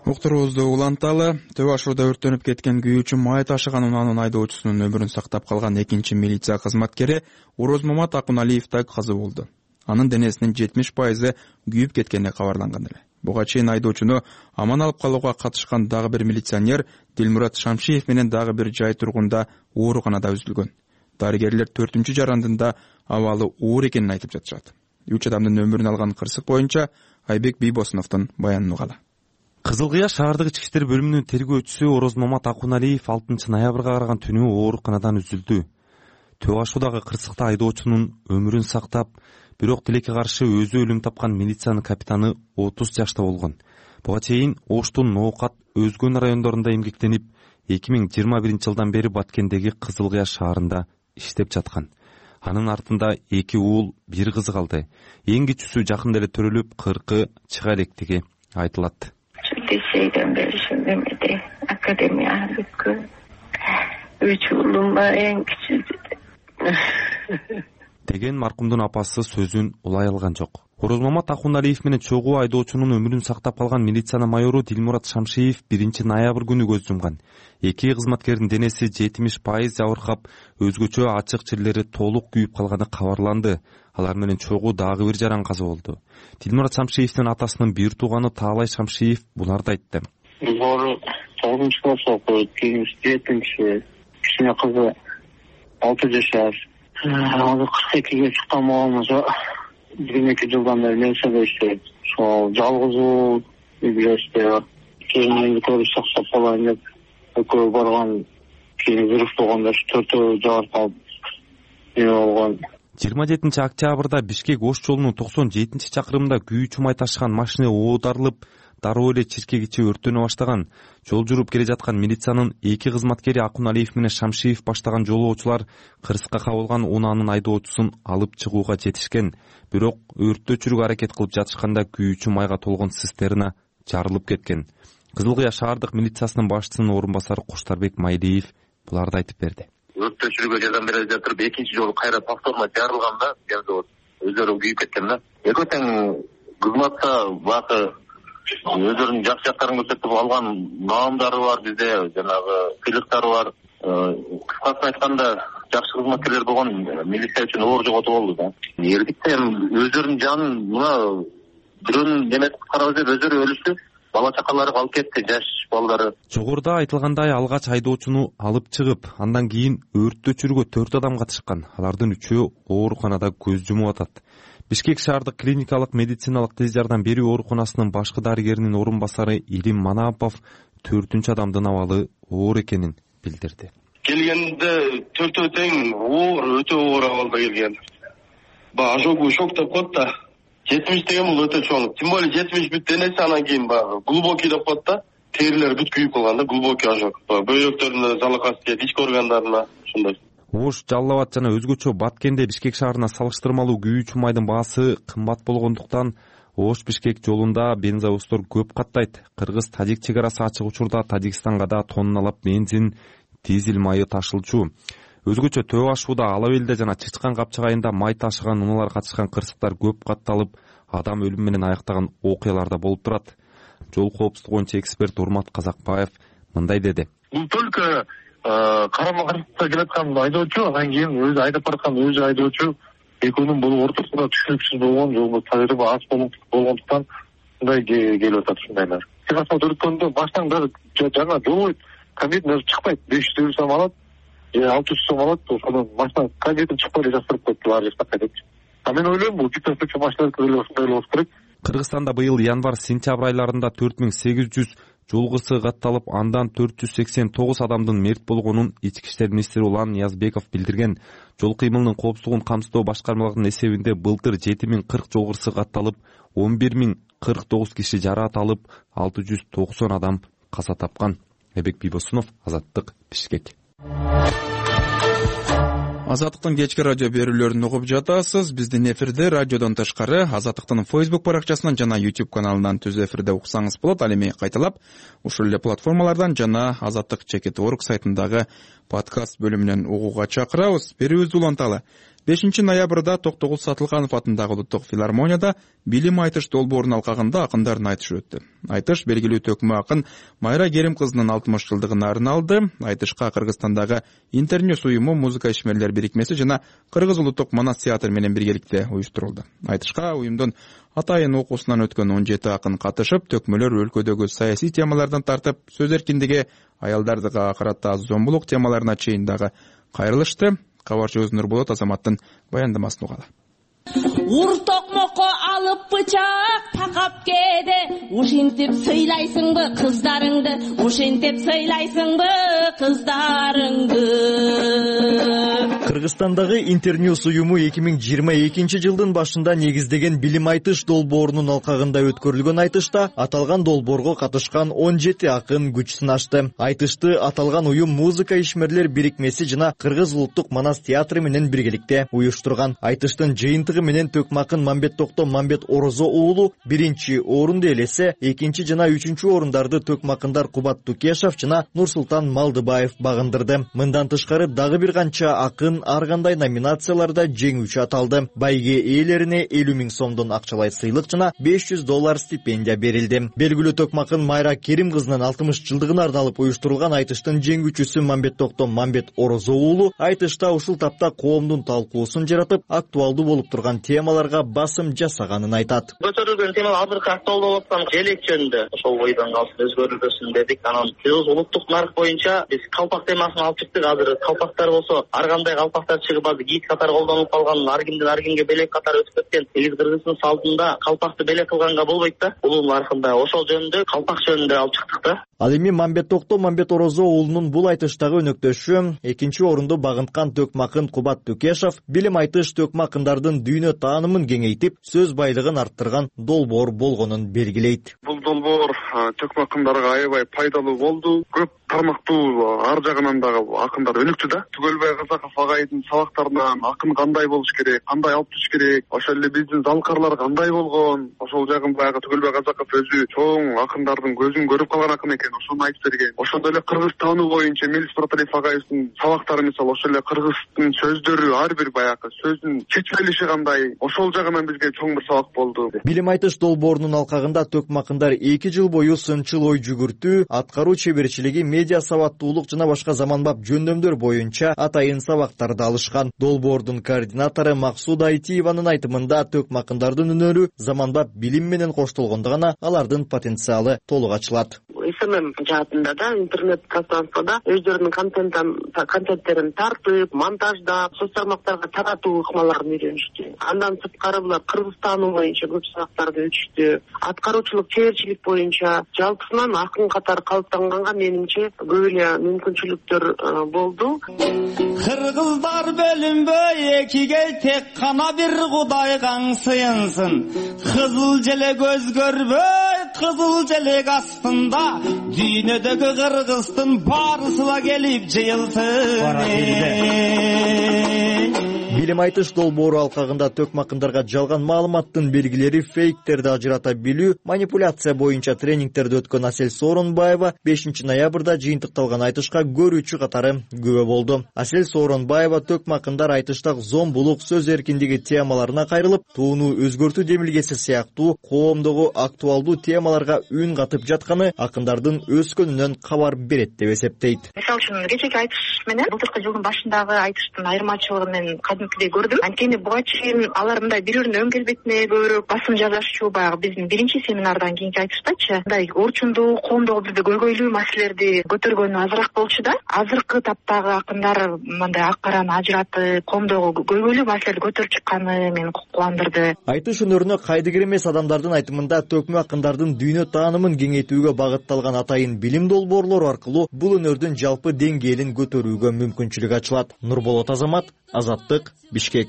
Уктуруубузду уланталы. Төө Ашууда өрттөнүп кеткен күйүүчү май ташыган унаанын айдоочусунун өмүрүн сактап калган экинчи милиция кызматкери Орозмамат Акуналиевди каза болду. Анын денесинин 70% күйүп кеткени кабарланган эле. Буга чейин айдоочуну аман алып калууга катышкан дагы бир милиционер Дилмурат Шамшиев менен дагы бир жай тургунда ооруканада үзүлгөн. Дарыгерлер 4-үнчү жарандында абалы оор экенин айтып жатышат. 3 адамдын өмүрүн алган кырсык боюнча Айбек Бийбосуновдун баянын угалы. Кызыл Кыя шаардык ички иштер бөлүмүнүн тергөөчүсү Орозмамат Акуналиев 6 ноябрга караган түнү ооруканадан үзүлдү. Төө Ашуудагы кырсыкта айдоочунун өмүрүн сактап, бирок тилекке каршы өзү өлүм тапкан милициянын капитаны 30 жашта болгон. Буга чейин Оштун, Ноокат, Өзгөн райондорунда эмгектенип, 2021-жылдан бери Баткендеги Кызыл Кыя шаарында иштеп жаткан. Анын артында 2 уул, 1 кызы калды. Эң кичүүсү жакында эле төрөлүп, 40 чыга электиги айтылат. Liseyden beri şimdi akademiye bütün 3 oğlum var en küçüğü. Деген маркумдун апасы сөзүн улай алган жок. Орозмамат Акуналиев менен чогуу айдоочунун өмүрүн сактап калган милициянын майору Дилмурат Шамшиев 1 ноябрь күнү көз жумган. Эки кызматкердин денеси 70% жабыркап, өзгөчө ачык жерлери толук күйүп калганы кабарланды. Алар менен чогуу дагы бир жаран каза болду. Дилмурат Шамшиевдин атасынын бир тууганы Таалай Шамшиев буларды айтты. Бор 9-нчы класс окуйт, кийин 7-нчи, кичине кызы 6 жашар. Азыр 42-ге чыккан болгонбуза 1-2 жылдан бери милицияда иштейт. Ошол жалгыз үйдө кийин көрүп сактап калайын деп экөө барган, кийин взрыв болгондо 4 жабырып калып болгон. 27 октябрда Бишкек Ош жолунун 97-чакырымында күйүүчү май ташыган машина оодарылып, дароо эле чиркек ичи өрттөнө баштаган. Жол жүрүп келе жаткан милициянын 2 кызматкери Акуналиев менен Шамшиев баштаган жолоочулар кырсыкка кабылган унаанын айдоочусун алып чыгууга жетишкен. Бирок өрттү өчүрүүгө аракет кылып жатышканда күйүүчү майга толгон цистерна жарылып кеткен. Кызыл Кыя шаардык милициясынын башчысынын орун басары Куштарбек Майлиев буларды айтып берди. Өрттү өчүрүүгө жардам бере жатып, экинчи жолу кайра повторно жарылганда, өздөрү күйүп кеткенде. Экөө тең кызматта бакы өздөрүнүн жакшы жактарын көрсөтүп алган наамдары бар, бизде жанагы сыйлыктары бар. Кыскасын айтканда, жакшы кызматкерлер болгон милиция үчүн оор жоготуу болду да. Эрдиктен өздөрүнүн жанын мына бирөөнүн неметип куткарабыз деп өздөрү өлүштү. Бала чакалары калып кетти, жаш балдары. Жогоруда айтылгандай алгач айдоочуну алып чыгып, андан кийин өрттү өчүрүүгө 4 адам катышкан. Алардын 3-өө ооруканада көз жумуп атат. Бишкек шаардык клиникалык медициналык тез жардам берүү ооруканасынын башкы дарыгеринин орун басары Илим Манапов 4-үнчү адамдын абалы оор экенин билдирди. Келгенде 4 тең өтө оор абалда келген. Ожогу шок деп коет да. 70 деген бул өтө чоң. Тем более 70 бүт денеси анан кийин глубокий деп коет да. Терилер бүт күйүп калган да, глубокий ожог. Бөйрөктөрүнө залакасы тиет, ички органдарына ошондой. Ош, Жалал Абад жана өзгөчө Баткенде Бишкек шаарына салыштырмалуу күйүүчү майдын баасы кымбат болгондуктан Ош Бишкек жолунда бензовоздор көп каттайт. Кыргыз-Тажик чек арасы ачык учурда Тажикстанга да тонналап бензин, дизель майы ташылчу. Өзгөчө Төө Ашууда, Алабелде жана Чычкан Капчыгайында май ташыган унаалар катышкан кырсыктар көп катталып, адам өлүмү менен аяктаган окуялар да болуп турат. Жол коопсуздугу боюнча эксперт Урмат Казакбаев мындай деди. Бул только карама-каршылыкта келаткан айдоочу, анан кийин өзү айдап бараткан өзү айдоочу экөөнүн бул ортосунда түшүнүксүз болгон, жолдо тажрыйба аз болгондуктан мындай келип атат ушундайлар. Асфальт өрткөндө баштан бери жаңа жолбойт, комбин чыкпайт, 500 сом алат, 600 сом алат, ошондон машина комбин чыкпай эле жастырып коет, баары жактакка депчи. Мен ойлойм, бул китаптагы машиналар ошондой болуш керек. Кыргызстанда быйыл январь-сентябрь айларында 4800 жол кырсыгы катталып, андан 489 адамдын мерт болгонун ички иштер министри Улан Ниязбеков билдирген. Жол кыймылынын коопсуздугун камсыздоо башкармалыгынын эсебинде былтыр 7040 жол кырсыгы катталып, 11049 киши жараат алып, 690 адам каза тапкан. Айбек Бийбосунов, Азаттык, Бишкек. Азаттыктын кечки радио берүүлөрүн угуп жатасыз. Биздин эфирде радиодон тышкары Азаттыктын Facebook баракчасынан жана YouTube каналынан түз эфирде уксаңыз болот. Ал эми кайталап ушул эле платформалардан жана Азаттык.org сайтындагы подкаст бөлүмүнөн угууга чакырабыз. Берүүбүздү уланталы. 5-ноябрда Токтогул Сатылганов атындагы улуттук филармонияда билим айтыш долбоорунун алкагында акындардын айтышы өттү. Айтыш белгилүү төкмө акын Майра Керим кызынын 60 жылдыгына арналды. Айтышка Кыргызстандагы Интерньюс уюму, музыка ишмерлер бирикмеси жана Кыргыз улуттук манас театр менен биргеликте уюштурулду. Айтышка уюмдун атайын окуусунан өткөн 17 акын катышып, төкмөлөр өлкөдөгү саясий темалардан тартып, сөз эркиндиги, аялдардыга карата зомбулук темаларына чейин дагы кайрылышты. Кабарчыбыз Нурболот Азаматтын баяндамасын угалы. Ур токмокко алып бычак такап кеде, ушинтип сыйлайсыңбы кыздарыңды, ушинтип сыйлайсыңбы кыздарыңды. Кыргызстандагы Интерньюс уюму 2022 жылдын башында негиздеген билим айтыш долбоорунун алкагында өткөрүлгөн айтышта аталган долбоорго катышкан 17 акын күч сынашты. Айтышты аталган уюм музыка ишмерлер бирикмеси жана Кыргыз улуттук манас театры менен биргеликте уюштурган. Айтыштын жыйынтыгы менен төкмакын Мамбет Токто Мамбет Орозо уулу 1-орунду ээлесе, 2 жана 3 орундарды төкмакындар Кубат Тукешев жана Нурсултан Малдыбаев багындырды. Мындан тышкары дагы бир канча акын ар кандай номинацияларда жеңүүчү аталды. Байге ээлерине 50 000 сомдон акчалай сыйлык жана $500 стипендия берилди. Белгилүү төкмакын Майра Керим кызынын 60 жылдыгына арналып уюштурулган айтыштын жеңүүчүсү Мамбет Токто Мамбет Орозо уулу айтышта ушул тапта коомдун талкуусун жаратып, актуалдуу болуп турган темаларга басым жасаганын айтат. Көтөрүлгөн тема азыркы актуалдуу болуп аткан желек жөнүндө ошол бойдон калсын өзгөрүлбөсүн дедик. Анан биз улуттук нарк боюнча биз калпак темасын алып чыктык. Азыр калпактар болсо ар кандай калпактар чыгып, азыр кийит катары колдонулуп калган, ар кимдин ар кимге белек катары өтүп кеткен. Эгиз Кыргыздын салтында калпакты белек кылганга болбойт да. Улуун наркында ошол жөнүндө калпак жөнүндө алып чыктык да. Ал эми Мамбет Токто Мамбет Орозо уулунун бул айтыштагы өнөктөшү 2-орунду багынткан төкмакын Кубат Тукешев билим айтыш төкмакындардын дүйнө таанымын кеңейтип, сөз байлыгын арттырган долбоор болгонун белгилейт. Бул долбоор төкмакындарга аябай пайдалуу болду. Көп тармактуу ар жагынан дагы акындар өнүктү да. Түгөлбай Казаков агайдын сабактарынан акын кандай болуш керек, кандай алып туруш керек, ошол эле биздин залкарлар кандай болгон, ошол жагын баягы Түгөлбай Казаков өзү чоң акындардын көзүн көрүп калган акын экен, ошону айтып берген. Ошондой эле кыргыз таануу боюнча Мелис Проталиев агайыбыздын сабактары, мисалы ошол эле кыргыздын сөздөрү, ар бир баягы сөздүн чечмелиши кандай, ошол жагынан бизге чоң бир сабак болду. Билим айтыш долбоорунун алкагында төкмакындар 2 жыл бою сынчыл ой жүгүртүү, аткаруу чеберчилиги, медиа сабаттуулук жана башка заманбап жөндөмдөр боюнча атайын сабактарды алышкан. Долбоордун координатору Максуда Айтиеванын айтымында төкмакындардын үнөрү заманбап билим менен коштолгондо гана алардын потенциалы толук ачылат. СММ жаатында да интернет пространствода өздөрүнүн контенттерин тартып, монтаждап, соц тармактарга таратуу ыкмаларын үйрөнүштү. Андан сырткары булар Кыргызстан боюнча көп сабактарды өтүштү. Аткаруучулук, чеберчилик боюнча жалпысынан акын катары калыптанганга менимче көп эле мүмкүнчүлүктөр болду. Кыргыздар бөлүнбөй экиге тек кана бир Кудайга сыйынсын. Кызыл желек өзгөрбөй, кызыл желек астында дүйнөдөгү Кыргыздын барысыла келип жыйылсын. Билим айтыш долбоору алкагында төкмакындарга жалган маалыматтын белгилери, фейктерди ажырата билүү, манипуляция боюнча тренингтерди өткөн Асель Сооронбаева 5-ноябрда жыйынтыкталган айтышка көрүүчү катары күбө болду. Асель Сооронбаева төкмакындар айтыштагы зомбулук, сөз эркиндиги темаларына кайрылып, тууну өзгөртүү демилгеси сыяктуу коомдогу актуалдуу темаларга үн катып жатканы акындардын өскөнүнөн кабар берет деп эсептейт. Мисалы үчүн кечеги айтыш менен былтыркы жылдын башындагы айтыштын айырмачылыгын мен кадимкидей көрдүм. Анткени буга чейин алар мындай бири-биринин өң келбетине көбүрөөк басым жасашчу, баягы биздин биринчи семинардан кийинки айтыштачы мындай орчундуу, коомдогу бизде көйгөйлүү маселелерди көтөргөнү азыраак болчу да. Азыркы таптагы акындар мындай ак караны ажыратып, коомдогу көйгөйлүү маселелерди көтөрүп чыкканы мени кубандырды. Айтыш өнөрүнө кайдыгер эмес адамдардын айтымында төкмө акындардын дүйнө таанымын кеңейтүүгө багытталган атайын билим долбоорлору аркылуу бул өнөрдүн жалпы деңгээлин көтөрүүгө мүмкүнчүлүк ачылат. Нурболот Азамат, Азаттык, Бишкек.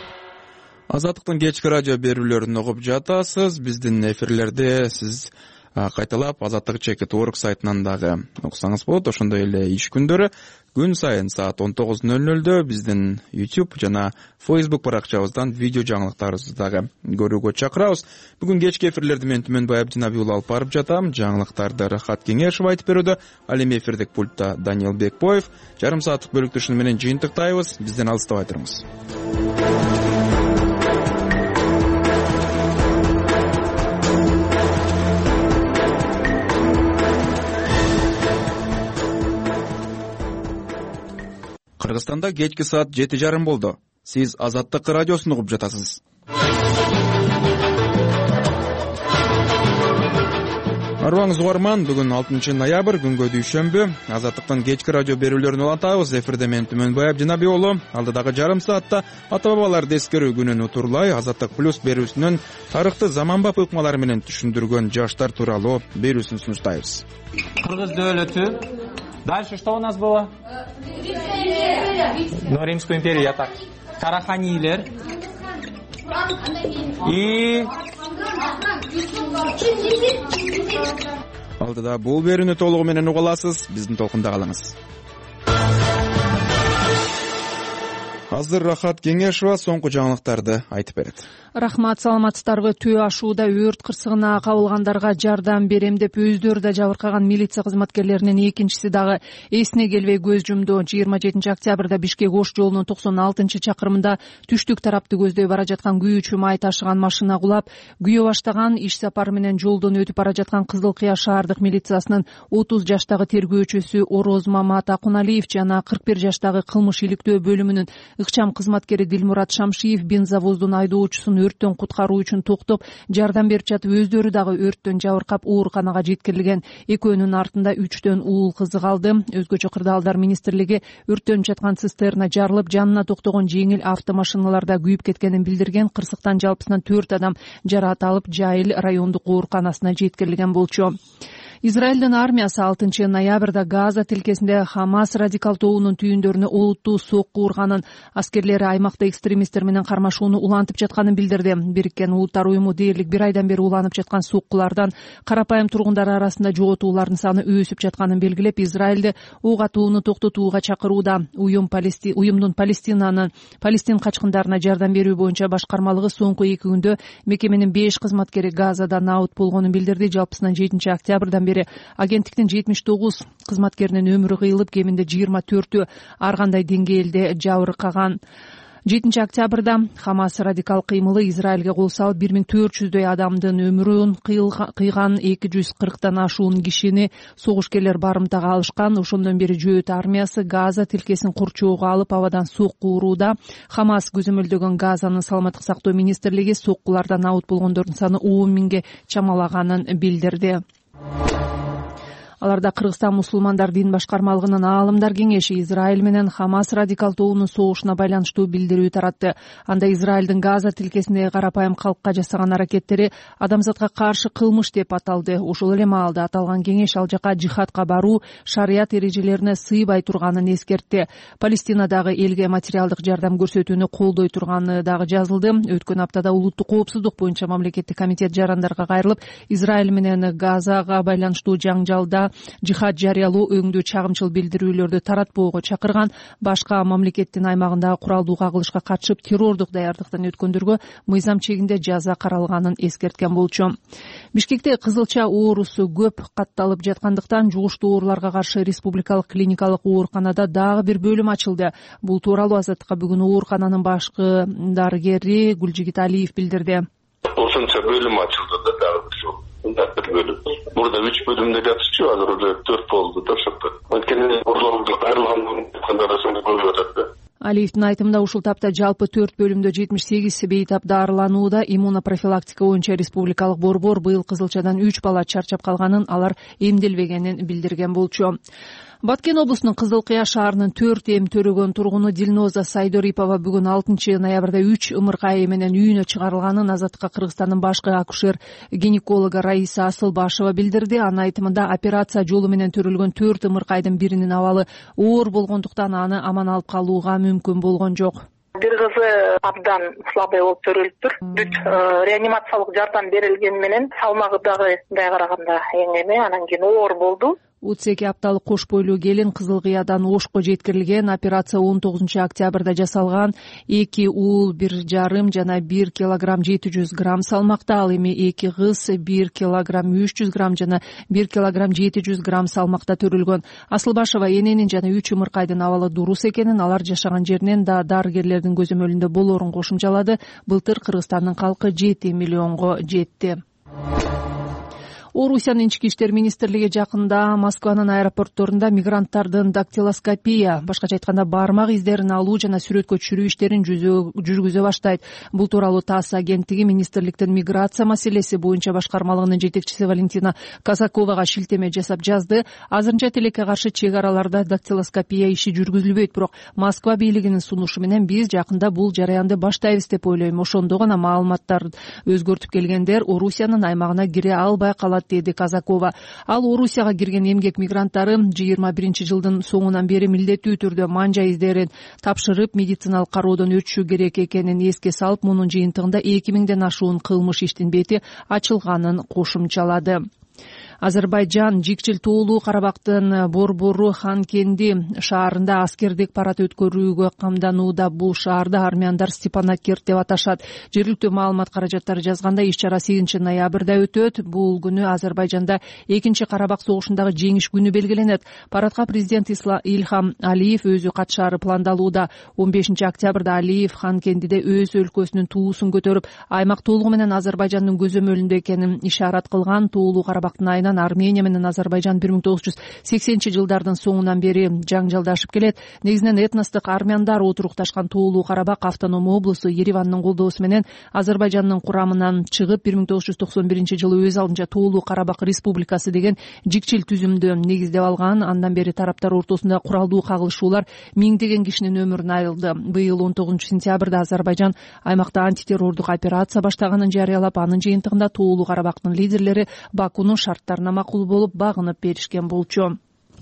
Азаттыктын кечки радио берүүлөрүн угуп жатасыз. Биздин эфирлерде сиз кайталап Азаттык cheket.org сайтынан дагы окусаңыз болот. Ошондой эле иш күндөрү күн сайын саат 19:00 биздин YouTube жана Facebook баракчабыздан видео жаңылыктарыбызды дагы көрүүгө чакырабыз. Бүгүн кечки эфирлерди мен Түмөнбай Абдинабий уулу алып барып жатам. Жаңылыктарды Рахат Кеңешев айтып берүүдө, ал эми эфирдик пультта Даниил Бекбоев. Жарым сааттык бөлүктөшүн менен жыйынтыктайбыз. Бизден алыстабай туруңуз. Кыргызстанда кечки саат 7:30 болду. Сиз Азаттык радиосун угуп жатасыз. Арбаңыз угарман, бүгүн 6 ноябрь, күнгө дүйшөмбү. Азаттыктын кечки радио берүүлөрүн улантабыз. Эфирде мен Түмөнбай Абдинабий уулу. Алдыдагы жарым саатта ата-бабаларды эскерүү күнүн утурлай Азаттык плюс берүүсүнүн тарыхты заманбап ыкмалары менен түшүндүргөн жаштар тууралуу берүүсүн сунуштайбыз. Кыргыз дөөлөтү. Дальше что у нас было? Римская империя, так. Караханилер. И... Алдыда бул берүүнү толугу менен уга аласыз. Биздин толкунда калыңыз. Азыр Рахат Кеңешева соңку жаңылыктарды айтып берет. Рахмат, саламатсыздарбы? Төө ашууда өрт кырсыгына кабылгандарга жардам берем деп өздөрү да жабыркаган милиция кызматкерлеринин экинчиси дагы эсине келбей көз жумду. 27 октябрда Бишкек-Ош жолунун 96-чакырымында түштүк тарапты көздөй бара жаткан күйүүчү май ташыган машина кулап, күйө баштаган иш сапары менен жолдон өтүп бара жаткан Кызыл Кыя шаардык милициясынын 30 жаштагы тергөөчүсү Ороз Мамат Акуналиев жана 41 жаштагы кылмыш иликтөө бөлүмүнүн ыкчам кызматкери Дилмурат Шамшиев бензовоздун айдоочусун өрттөн куткаруу үчүн токтоп, жардам берип жатып өздөрү дагы өрттөн жабыркап ооруканага жеткирилген. Экөөнүн артында 3төн уул кызы калды. Өзгөчө кырдаалдар министрлиги өрттөнүп жаткан цистерна жарылып, жанына токтогон жеңил автомашиналарда күйүп кеткенин билдирген. Кырсыктан жалпысынан 4 адам жараат алып, Жайыл райондук ооруканасына жеткирилген болчу. Израилдин армиясы 6 ноябрда Газа тилкесинде Хамас радикал тобунун түйүндөрүнө олуттуу сокку урганын, аскерлери аймакта экстремисттер менен кармашууну улантып жатканын билдирди. Бириккен Улуттар уюму дээрлик 1 айдан бери уланып жаткан соккулардан карапайым тургундар арасында жоготуулардын саны өсүп жатканын белгилеп, Израилди ок атууну токтотууга чакырууда. Уюмдун Палестин качкындарына жардам берүү боюнча башкармалыгы соңку 2 күндө мекеменин 5 кызматкери Газада наут болгонун билдирди. Жалпысынан 7 октябрдан бери агенттиктин 79 кызматкеринин өмүрү кыйылып, кеминде 24-ү ар кандай деңгээлде жабыркаган. 7 октябрда Хамас радикал кыймылы Израилге кол салып 1400дөй адамдын өмүрүн кыйган, 240 ашуун кишини согушкерлер барымтага алышкан. Ошондон бери жөөт армиясы Газа тилкесин курчоого алып, абадан сокку урууда. Хамас көзөмөлдөгөн Газанын саламаттык сактоо министрлиги соккулардан наут болгондордун саны 10 миңге чамалаганын билдирди. Аларда Кыргызстан мусулмандар дин башкармалыгынын аалымдар кеңеши Израиль менен Хамас радикал тобунун согушуна байланыштуу билдирүү таратты. Анда Израилдин Газа тилкесиндеги карапайым калкка жасаган аракеттери адамзатка каршы кылмыш деп аталды. Ошол эле маалда аталган кеңеш ал жака жихадка баруу шарият эрежелерине сыйбай турганын эскертти. Палестинадагы элге материалдык жардам көрсөтүүнү колдой турганы дагы жазылды. Өткөн аптада улуттук коопсуздук боюнча мамлекеттик комитет жарандарга кайрылып, Израиль менен Газага байланыштуу жаңжалда жихад жарыялоо өңдүү чагымчыл билдирүүлөрдү таратпоого чакырган. Башка мамлекеттин аймагындагы куралдуу кагылышка катышып террордук даярдыктан өткөндөргө мыйзам чегинде жаза каралганын эскерткен болчу. Бишкекте кызылча оорусу көп катталып жаткандыктан жугуштуу ооруларга каршы республикалык клиникалык ооруканада дагы бир бөлүм ачылды. Бул тууралуу Азаттыкка бүгүн оорукананын башкы дарыгери Гүлжигит Алиев билдирди. Ошончо бөлүм ачылды да дагы бир бөлүм. Burada 3 bölümde yatışıyor, azır orada 4 oldu da şakta. Ötkeni orada ayrılgan arasında görüyordu. Алиевдин айтымында ушул тапта жалпы 4 бөлүмдө 78 бейтап дарыланууда. Иммунопрофилактика боюнча республикалык борбор быйыл кызылчадан 3 бала чарчап калганын, алар эмделбегенин билдирген болчу. Баткен облусунун Кызыл Кыя шаарынын 4 эм төрөгөн тургуну Дилноза Сайдорипова бүгүн 6 ноябрда 3 ымыркайы менен үйүнө чыгарылганын Азаттыкка Кыргызстандын башкы акушер гинекологу Раиса Асылбашева билдирди. Анын айтымында операция жолу менен төрүлгөн 4 ымыркайдын биринин абалы оор болгондуктан аны аман алып калууга мүмкүн болгон жок. Бир кызы абдан слабый болуп төрөлүптүр. Бүт реанимациялык жардам берилгени менен салмагы дагы мындай караганда эң эме, анан кийин оор болду. 32 апталык кош бойлуу келин Кызыл Кыядан Ошко жеткирилген. Операция 19 октябрда жасалган. 2 уул 1,5 жана 1 килограмм 700 грамм салмакта. Ал эми 2 кыз 1 килограмм 300 грамм жана 1 килограмм 700 грамм салмакта төрөлгөн. Асылбашева эненин жана 3 ымыркайдын абалы дурус экенин, алар жашаган жеринен да дарыгерлердин көзөмөлүндө болоорун кошумчалады. Былтыр Кыргызстандын калкы 7 миллионго жетти. Орусиянын ички иштер министрлиги жакында Москванын аэропортторунда мигранттардын дактилоскопия, башкача айтканда бармак издерин алуу жана сүрөткө түшүрүү иштерин жүргүзө баштайт. Бул тууралуу ТАСС агенттиги министрликтин миграция маселеси боюнча башкармалыгынын жетекчиси Валентина Казаковага шилтеме жасап жазды. Азырынча тилекке каршы чек араларда дактилоскопия иши жүргүзүлбөйт, бирок Москва бийлигинин сунушу менен биз жакында бул жараянды баштайбыз деп ойлойм. Ошондо гана маалыматтарды өзгөртүп келгендер Орусиянын аймагына кире албай калат, деди Казакова. Ал Орусияга кирген эмгек мигранттары 2021-жылдын соңунан бери милдеттүү түрдө манжа издерин тапшырып, медициналык кароодон өтүшү керек экенин эске салып, мунун жыйынтыгында 2000ден ашуун кылмыш иштин бети ачылганын кошумчалады. Азербайжан Жикчил тоолуу Карабактын Борбору Ханкенди шаарында аскердик парад өткөрүүгө камданууда. Бул шаарда армяндар Степанакерт деп аташат. Жергиликтүү маалымат каражаттары жазганда иш чара 8 ноябрда өтөт. Бул күнү Азербайжанда 2 Карабак согушундагы жеңиш күнү белгиленет. Парадка президент Ильхам Алиев өзү катышаары пландалууда. 15 октябрда Алиев Ханкендиде өз өлкөсүнүн туусун көтөрүп, аймак толугу менен Азербайжандын көзөмөлүндө экенин ишарат кылган. Тоолуу Карабактын Армения менен Азербайжан 1980-жылдардын соңунан бери жаңжалдашып келет. Негизинен этностук армяндар отурукташкан Тоолуу Карабак автоном облусу Еревандын колдоосу менен Азербайжандын курамынан чыгып, 1991-жылы өз алдынча Тоолуу Карабак Республикасы деген жикчил түзүмдү негиздеп алган. Андан бери тараптар ортосунда куралдуу кагылышуулар миңдеген кишинин өмүрүн айылды. Быйыл 19 сентябрда Азербайжан аймакта антитеррордук операция баштаганын жарыялап, анын жыйынтыгында Тоолуу Карабактын лидерлери Бакунун шарттарына макул болуп багынып беришкен болчу.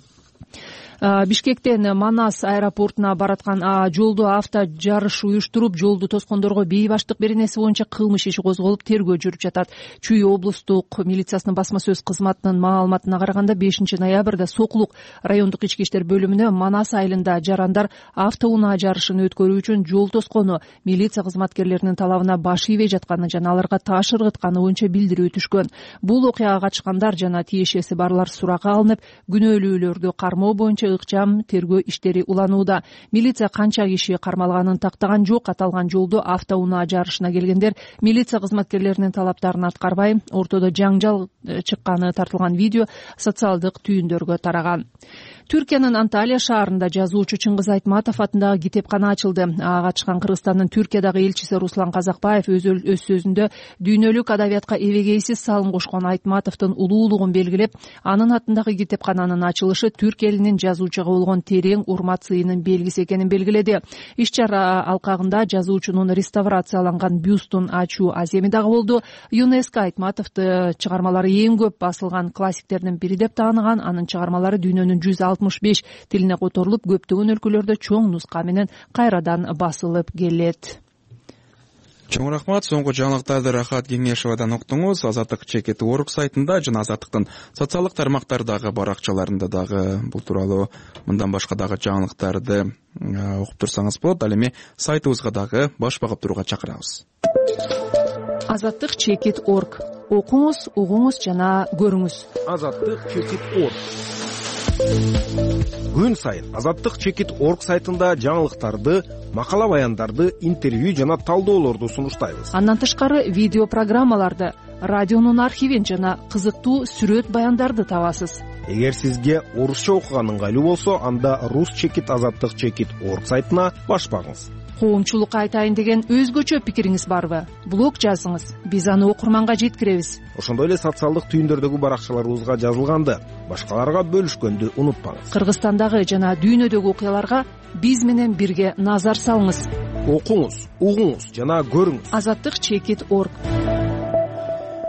Бишкектен Манас аэропортуна бараткан жолдо авто жарыш уюштуруп, жолду тоскондорго бейбаштык беренеси боюнча кылмыш иши козголуп, тергөө жүрүп жатат. Чүй облустук милициясынын басма сөз кызматынын маалыматына караганда 5 ноябрда Сокулук райондук ички иштер бөлүмүнө Манас айылында жарандар автоунаа жарышын өткөрүү үчүн жол тоскону, милиция кызматкерлеринин талабына баш ийбей жатканы жана аларга таш ыргытканы боюнча билдирүү түшкөн. Бул окуяга катышкандар жана тиешеси барлар суракка алынып, күнөөлүүлөрдү кармоо боюнча ыкчам тергөө иштери уланууда. Милиция канча киши кармалганын тактаган жок. Аталган жолдо автоунаа жарышына келгендер милиция кызматкерлеринин талаптарын аткарбай, ортодо жаңжал чыкканы тартылган видео социалдык түйүндөргө тараган. Түркиянын Анталия шаарында жазуучу Чыңгыз Айтматов атындагы китепкана ачылды. Ага катышкан Кыргызстандын Түркиядагы элчиси Руслан Казакбаев өз сөзүндө дүйнөлүк адабиятка эбегейсиз салым кошкон Айтматовдун улуулугун белгилеп, анын атындагы китепкананын ачылышы түрк элинин жазуучуга болгон терең урмат сыйынын белгиси экенин белгиледи. Иш чара алкагында жазуучунун реставрацияланган бюстун ачуу аземи дагы болду. ЮНЕСКО Айтматовду чыгармалары эң көп басылган классиктердин бири деп тааныган. Анын чыгармалары дүйнөнүн 165 тилине которулуп, көптөгөн өлкөлөрдө чоң нуска менен кайрадан басылып келет. Чоң рахмат. Соңку жаңылыктарды Рахат Кеңешевадан уктуңуз. Азаттык Чекит.org сайтында жана Азаттыктын социалдык тармактардагы баракчаларында дагы бул тууралуу мындан башка дагы жаңылыктарды окуп турсаңыз болот. Ал эми сайтыбызга дагы баш багып турууга чакырабыз. Азаттык Чекит.org. Окуңуз, угуңуз жана көрүңүз. Азаттык Чекит.org. Күн сайын Азаттык Чекит.org сайтында жаңылыктарды, макала баяндарды, интервью жана талдоолорду сунуштайбыз. Андан тышкары видео программаларды, радионун архивин жана кызыктуу сүрөт баяндарды табасыз. Эгер сизге орусча окуган ыңгайлуу болсо, анда Рус Чекит Азаттык Чекит.org сайтына баш багыңыз. Коомчулукка айтайын деген өзгөчө пикириңиз барбы? Блог жазыңыз, биз аны окурманга жеткиребиз. Ошондой эле социалдык түйүндөрдөгү баракчаларыбызга жазылганды башкаларга бөлүшкөндү унутпаңыз. Кыргызстандагы жана дүйнөдөгү окуяларга биз менен бирге назар салыңыз. Окуңуз, угуңуз жана көрүңүз. Азаттык Чекит.org.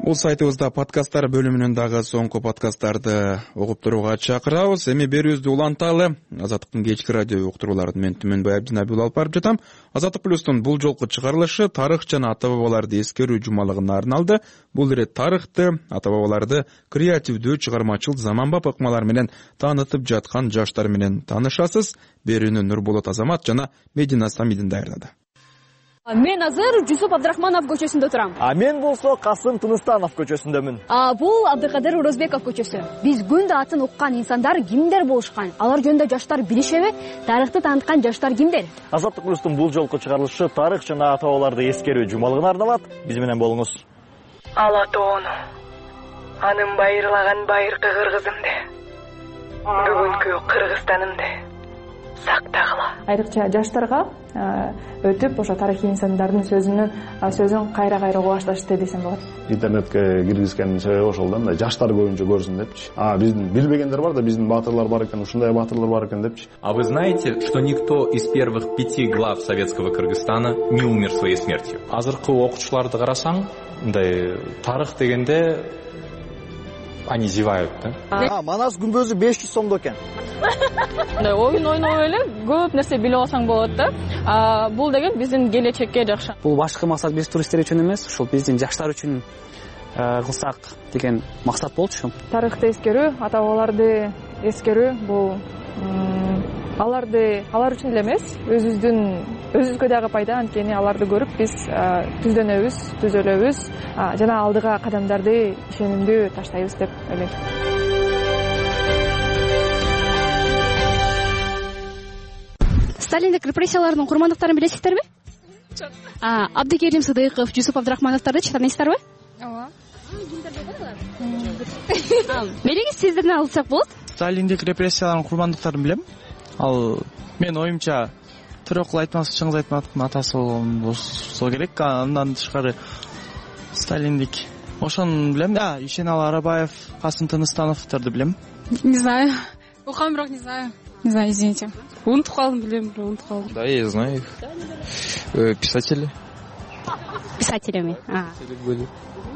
Бул сайтыбызда подкасттар бөлүмүнөн дагы соңку подкасттарды угуп турууга чакырабыз. Эми берүүбүздү уланталы. Азаттыктын кечки радио уктурууларын мен Түмөнбай Абдинабил алып барып жатам. Азаттык плюстун бул жолку чыгарылышы тарых жана ата бабаларды эскерүү жумалыгына арналды. Бул ирет тарыхты, ата бабаларды креативдүү, чыгармачыл, заманбап ыкмалар менен таанытып жаткан жаштар менен таанышасыз. Берүүнү Нурболот Азамат жана Медина Самидин даярдады. Мен азыр Жусуп Абдрахманов көчөсүндө турам. Мен болсо Касым Тыныстанов көчөсүндөмүн. Бул Абдыкадыр Орозбеков көчөсү. Биз күндө атын уккан инсандар кимдер болушкан? Алар жөнүндө жаштар билишеби? Тарыхты тааныткан жаштар кимдер? Азаттык плюстун бул жолку чыгарылышы тарых жана ата бабаларды эскерүү жумалыгына арналат. Биз менен болуңуз. Ала тоону, анын байырлаган байыркы кыргызымды, бүгүнкү Кыргызстанымды сактагыла. Айрыкча жаштарга өтүп ошо тарыхый инсандардын сөзүн кайра угушташты десем болот. Интернетке киргизгенин себеби ошол да, жаштар көбүнчө көрсүн депчи. Биздин билбегендер бар да, биздин баатырлар бар экен, ушундай баатырлар бар экен депчи. А вы знаете, что никто из первых 5 глав советского Кыргызстана не умер своей смертью? Азыркы окуучуларды карасаң, мындай тарых дегенде они зевают, да? Манас күмбөзү 500 сомдо экен. Оюн ойноп эле көп нерсе билип алсаң болот да. Бул деген биздин келечекке жакшы. Бул башкы максат биз туристтер үчүн эмес, ушул биздин жаштар үчүн кылсак деген максат болчу. Тарыхты эскерүү, ата бабаларды эскерүү бул алар үчүн эле эмес, өзүбүзгө дагы пайда. Анткени аларды көрүп биз түзөлөбүз жана алдыга кадамдарды ишенимдүү таштайбыз деп ойлойм. Сталиндик репрессиялардын курмандыктарын билесиздерби? Жок. Абдыкерим Сыдыков, Жусуп Абдрахмановдорду тааныйсыздарбы? Ооба. Мелегиз сиздерден алсак болот? Сталиндик репрессиялардын курмандыктарын билем. Ал мен оюмча Төрөкул Айтматов, Чыңгыз Айтматовдун атасы болсо керек. Андан тышкары Сталиндик ошону билем. Ишеналы Арабаев, Касым Тыныстановдорду билем. Не знаю. Ухам, бирок не знаю. Не знаю, извините. Унутуп калдым, билем, унутуп калдым. Да, я знаю их. Писатели. Писателями. Были.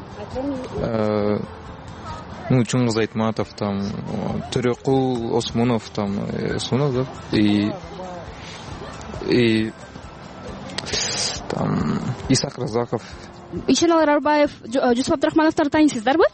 Чыңгыз Айтматов, там, Төрөкул Осмонов, там, Осмонов, да, и там, Исак Разаков. Ишеналы Арабаев, Жусуп Абдрахмановдорду тааныйсыздарбы?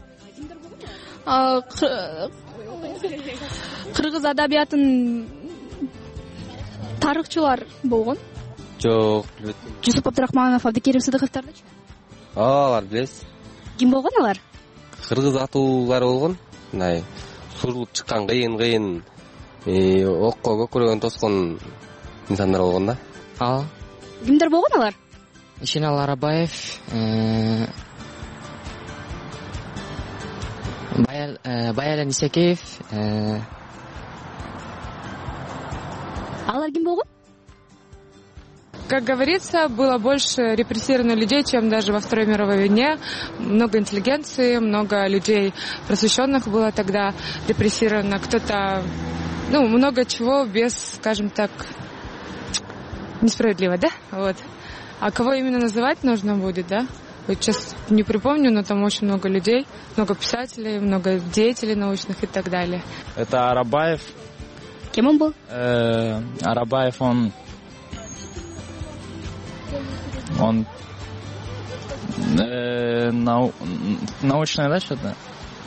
Кыргыз адабиятынын тарыхчылар болгон? Жок, билбейм. Жусуп Абдрахманов, Абдыкерим Сыдыковдордучу? Алар билесиз. Ким болгон алар? Кыргыз атуулары болгон. Мындай сурулуп чыккан кыйын, окко көкүрөгөн тоскон инсандар болгон да. Кимдер болгон алар? Ишеналы Арабаев, Баялан Исекеев. Алар ким болгон? Как говорится, было больше репрессированных людей, чем даже во Второй мировой войне. Много интеллигенции, много людей просвещенных было тогда репрессировано. Кто-то, много чего без, скажем так, несправедливо, да? Вот. А кого именно называть нужно будет, да? Вот сейчас не припомню, но там очень много людей, много писателей, много деятелей научных и так далее. Это Арабаев. Кем он был? Арабаев, он научное, да, что-то?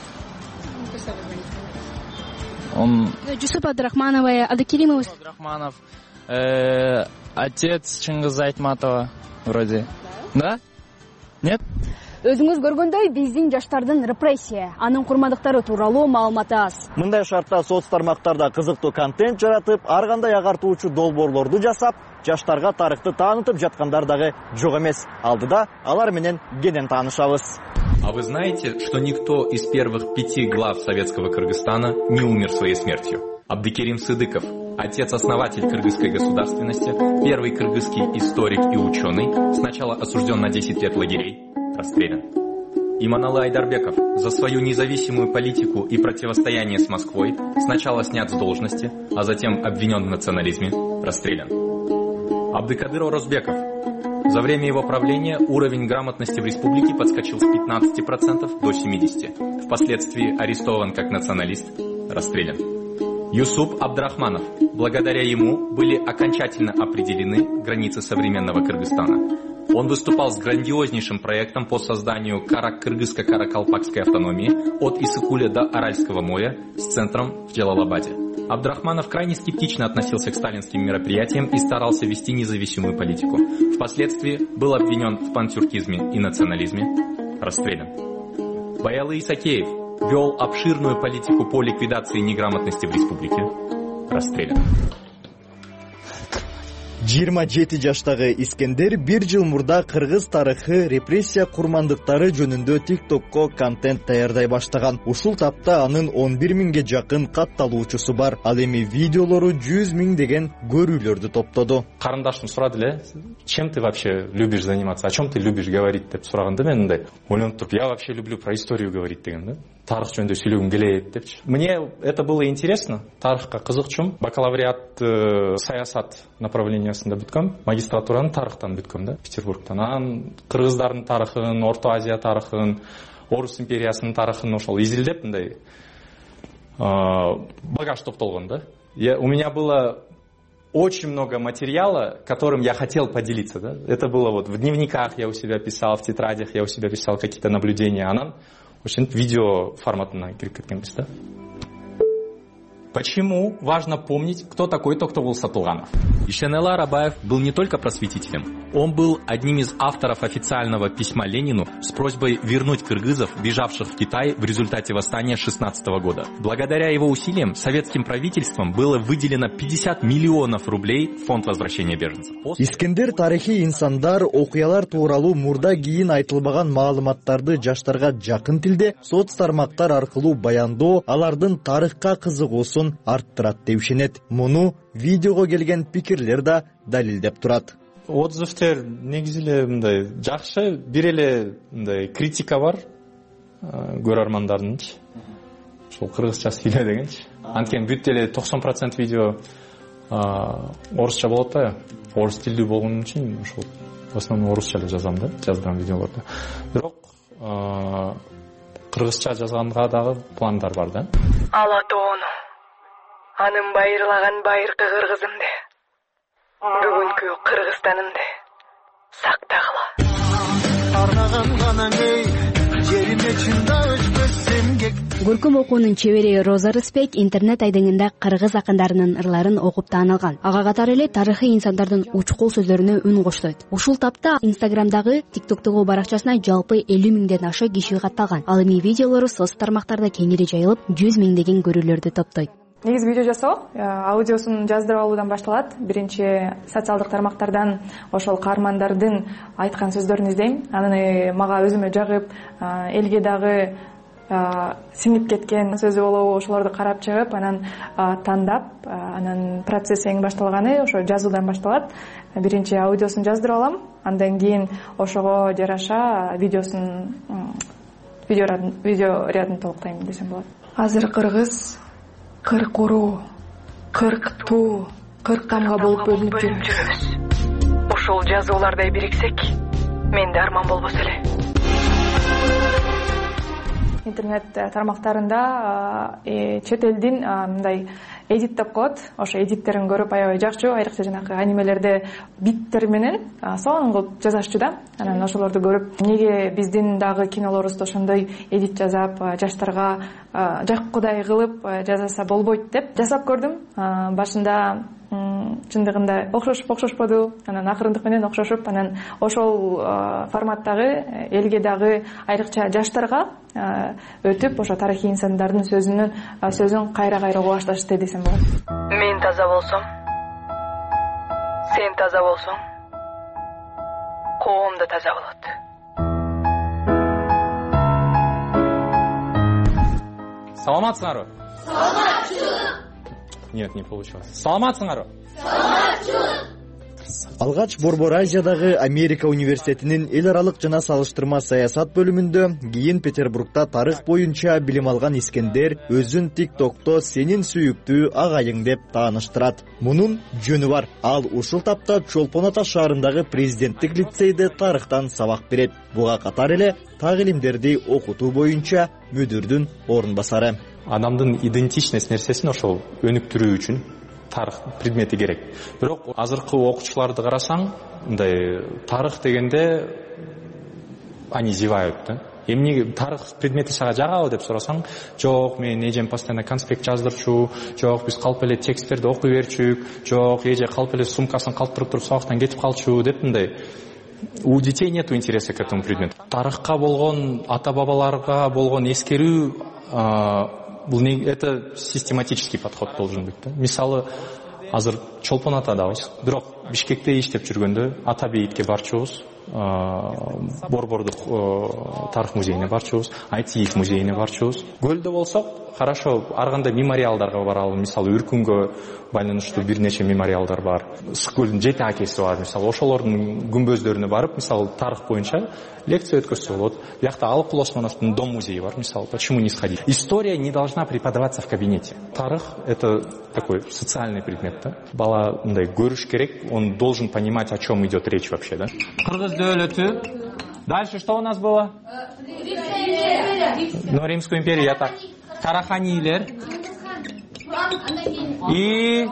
Он... Жусуп Абдрахманова, Абдыкеримов. Абдрахманов. Отец Чыңгыз Айтматова, вроде. Да? Нет? Өзүңүз көргөндөй биздин жаштардын репрессия, анын курмандыктары тууралуу маалымат аз. Мындай шартта соц тармактарда кызыктуу контент жаратып, ар кандай агартуучу долбоорлорду жасап, жаштарга тарыхты таанытып жаткандар дагы жок эмес. Алдыда алар менен кенен таанышабыз. А вы знаете, что никто из первых 5 глав советского Кыргызстана не умер своей смертью? Абдыкерим Сыдыков, отец-основатель кыргызской государственности, первый кыргызский историк и ученый, сначала осужден на 10 лет лагерей, расстрелян. Иманалы Айдарбеков за свою независимую политику и противостояние с Москвой сначала снят с должности, а затем обвинен в национализме, расстрелян. Абдыкадыр Орозбеков, За время его правления уровень грамотности в республике подскочил с 15% до 70%. Впоследствии арестован как националист, расстрелян. Юсуп Абдрахманов. Благодаря ему были окончательно определены границы современного Кыргызстана. Он выступал с грандиознейшим проектом по созданию кыргызско-каракалпакской автономии от Иссыкуля до Аральского моря с центром в Джалалабаде. Абдрахманов крайне скептично относился к сталинским мероприятиям и старался вести независимую политику. Впоследствии был обвинен в пантюркизме и национализме, расстрелян. Баялы Исакеев вел обширную политику по ликвидации неграмотности в республике, расстрелян. 27 жаштагы Искендер 1 жыл мурда кыргыз тарыхы, репрессия курмандыктары жөнүндө TikTok'ко контент даярдай баштаган. Ушул тапта анын 11 миңге жакын катталуучусу бар. Ал эми видеолору 100 миң деген көрүүлөрдү топтоду. Карындашым сурады эле, чем ты вообще любишь заниматься, о чем ты любишь говорить деп сураганда мен мындай ойлонуп туруп, я вообще люблю про историю говорить деген да. Тарых жөнүндө сүйлөгүм келет депчи. Мне это было интересно, тарыхка кызыкчумун. Бакалавриат саясат направлениясында бүткөм, магистратураны тарыхтан бүткөм да, Петербургтан. Анан кыргыздардын тарыхын, Орто Азия тарыхын, Орус империясынын тарыхын ошол изилдеп мындай багаж топтолгон да. У меня было очень много материала, которым я хотел поделиться. Да? Это было вот в дневниках я у себя писал, в тетрадях я у себя писал какие-то наблюдения. Анан очень видео форматына кирип кеткенбиз да. Почему важно помнить, кто такой Токтогул Сатылганов? Ишенела Арабаев был не только просветителем. Он был одним из авторов официального письма Ленину с просьбой вернуть кыргызов, бежавших в Китай в результате восстания 16 года. Благодаря его усилиям советским правительством было выделено 50 миллионов рублей в фонд возвращения беженцев. Искендер тарихи инсандар окуялар тууралуу мурда кийин айтылбаган маалыматтарды жаштарга жакын тилде соц тармактар аркылуу баяндоо алардын тарыхка кызыгуусун арттырат деп ишенет. Муну видеого келген пикирлер да далилдеп турат. Отзывтер негизи эле мындай жакшы, бир эле мындай критика бар көрөрмандардынчы. Ошол кыргызча сүйлө дегенчи. Анткени бүт эле 90% видео орусча болот да. Орус тилдүү болгон үчүн ошол в основном орусча эле жазам да, жаздырам видеолорду. Бирок кыргызча жазганга дагы пландар бар да. Ала тоону анын байырлаган байыркы кыргызымды, бүгүнкү Кыргызстанымды сактагыла. Арнаган гана мей, жериме чында өчпөссемге. Көркөм окуунун чебери Роза Рыспек интернет айдыңында кыргыз акындарынын ырларын окуп таанылган. Ага катары эле тарыхый инсандардын учкул сөздөрүнө үн коштойт. Ушул тапта Инстаграмдагы, TikTok'тогу баракчасына жалпы 50 миңден ашы киши катталган. Ал эми видеолору соц тармактарда кеңири жайылып, 100 миңдеген көрүүлөрдү топтойт. Негизи видео жасоо аудиосун жаздырып алуудан башталат. Биринчи социалдык тармактардан ошол каармандардын айткан сөздөрүн издейм. Аны мага өзүмө жагып, элге дагы сиңип кеткен сөзү болобу, ошолорду карап чыгып, анан тандап, анан процесс эң башталганы ошо жазуудан башталат. Биринчи аудиосун жаздырып алам, андан кийин ошого жараша видеорядын толуктайм десем болот. Азыр кыргыз 40 уруу, 40 туу, 40 камга болуп бөлүнүп жүрөбүз. Ошол жазуулардай бириксек, менде арман болбосо эле. Интернет тармактарында чет элдин мындай эдит деп коет. Ошо эдиттерин көрүп аябай жакчу, айрыкча жанагы анимелерде биттер менен сонун кылып жазашчу да. Анан ошолорду көрүп, неге биздин дагы кинолорубузда ошондой эдит жасап, жаштарга жаккудай кылып жасаса болбойт деп жасап көрдүм. Башында чындыгында окшошподу, анан акырындык менен окшошуп, анан ошол форматтагы элге дагы айрыкча жаштарга өтүп, ошо тарыхый инсандардын сөзүн кайра угуп башташты десем болот. Мен таза болсом, сен таза болсоң, коом да таза болот. Саламатсыңарбы? Саламатчы. Нет, не получилось. Саламатсыңарбы? Алгач Борбор Азиядагы Америка университетинин эл аралык жана салыштырма саясат бөлүмүндө, кийин Петербургда тарых боюнча билим алган Искендер өзүн TikTokто сенин сүйүктүү агайың деп тааныштырат. Мунун жөнү бар. Ал ушул тапта Чолпон Ата шаарындагы президенттик лицейде тарыхтан сабак берет. Буга катар эле так илимдерди окутуу боюнча мүдүрдүн орун басары. Адамдын идентичность нерсесин ошол өнүктүрүү үчүн тарых предмети керек. Бирок азыркы окуучуларды карасаң, мындай тарых дегенде они зевают, да? Эмне тарых предмети сага жагабы деп сурасаң, жок, мен эжем постоянно конспект жаздырчу, жок, биз калп эле тексттерди окуй берчүк, жок, эже калп эле сумкасын калтырып туруп сабактан кетип калчу деп мындай. У детей нету интереса к этому предмету. Тарыхка болгон, ата-бабаларга болгон эскерүү, это систематический подход должен быть. Да? Мисалы, азыр Чолпон Атадабыз, бирок Бишкекте иштеп жүргөндө Ата бейитке барчубуз, Борбордук тарых музейине барчубуз, Айтиев музейине барчубуз. Көлдө болсок, хорошо, ар кандай мемориалдарга баралы. Мисалы, Үркүнгө байланыштуу бир нече мемориалдар бар. Ысык көлдүн 7 акеси бар. Мисалы, ошолордун күмбөздөрүнө барып, мисалы, тарых боюнча лекция өткөзсө болот. Биякта Алыкул Осмоновдун дом музейи бар, мисалы, почему не сходить? История не должна преподаваться в кабинете. Тарых — это такой социальный предмет, да? Бала мындай көрүш керек, он должен понимать, о чем идет речь вообще, да? Кыргыз дәүләте. Дальше что у нас было? Ну, Римскую империю, я так. Караханилер. И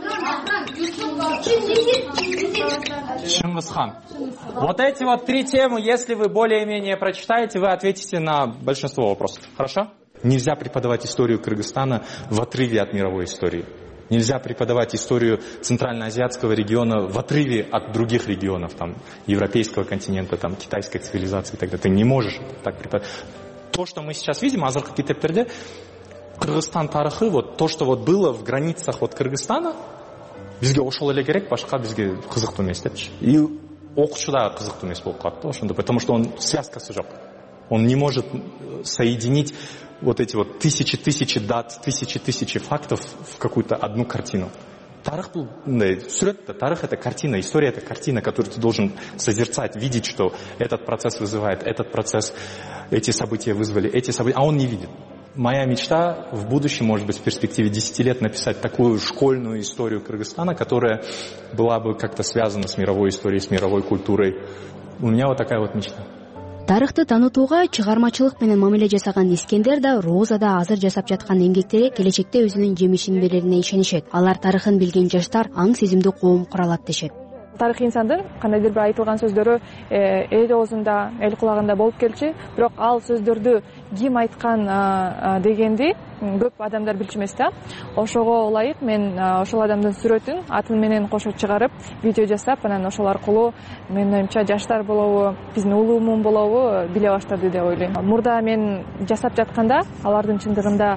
Чингисхан. Вот эти вот три темы, если вы более-менее прочитаете, вы ответите на большинство вопросов. Хорошо? Нельзя преподавать историю Кыргызстана в отрыве от мировой истории. Нельзя преподавать историю центральноазиатского региона в отрыве от других регионов, там, европейского континента, там, китайской цивилизации и так далее. Ты не можешь так преподавать. То, что мы сейчас видим, азыркы китептерде, Кыргызстан тарыхы, вот то, что вот было в границах вот Кыргызстана, бизге ошол эле керек, башка бизге кызыктуу эмес депчи. И окуучу да кызыктуу эмес болуп калат, ошондо, потому что он связкасы жок. Он не может соединить вот эти вот тысячи дат, тысячи фактов в какую-то одну картину. Тарых был, сурет, тарых — это картина, история — это картина, которую ты должен созерцать, видеть, что этот процесс вызывает, этот процесс, эти события вызвали, эти события, а он не видит. Моя мечта в будущем, может быть, в перспективе 10 лет написать такую школьную историю Кыргызстана, которая была бы как-то связана с мировой историей, с мировой культурой. У меня вот такая вот мечта. Тарыхты танытууга чыгармачылык менен мамиле жасаган Искендер да Розада азыр жасап жаткан эмгектери келечекте өзүнүн жемишин берерине ишенишет. Алар тарыхын билген жаштар аң сезимдүү коом куралат дешет. Тарых инсандын кандайдыр бир айтылган сөздөрү эл оозунда, эл кулагында болуп келчү, бирок ал сөздөрдү ким айткан дегенди көп адамдар билчү эмес да. Ошого ылайык мен ошол адамдын сүрөтүн атын менен кошо чыгарып, видео жасап, анан ошол аркылуу менин оюмча жаштар болобу, биздин улуумун болобу биле баштады деп ойлойм. Мурда мен жасап жатканда алардын чындыгында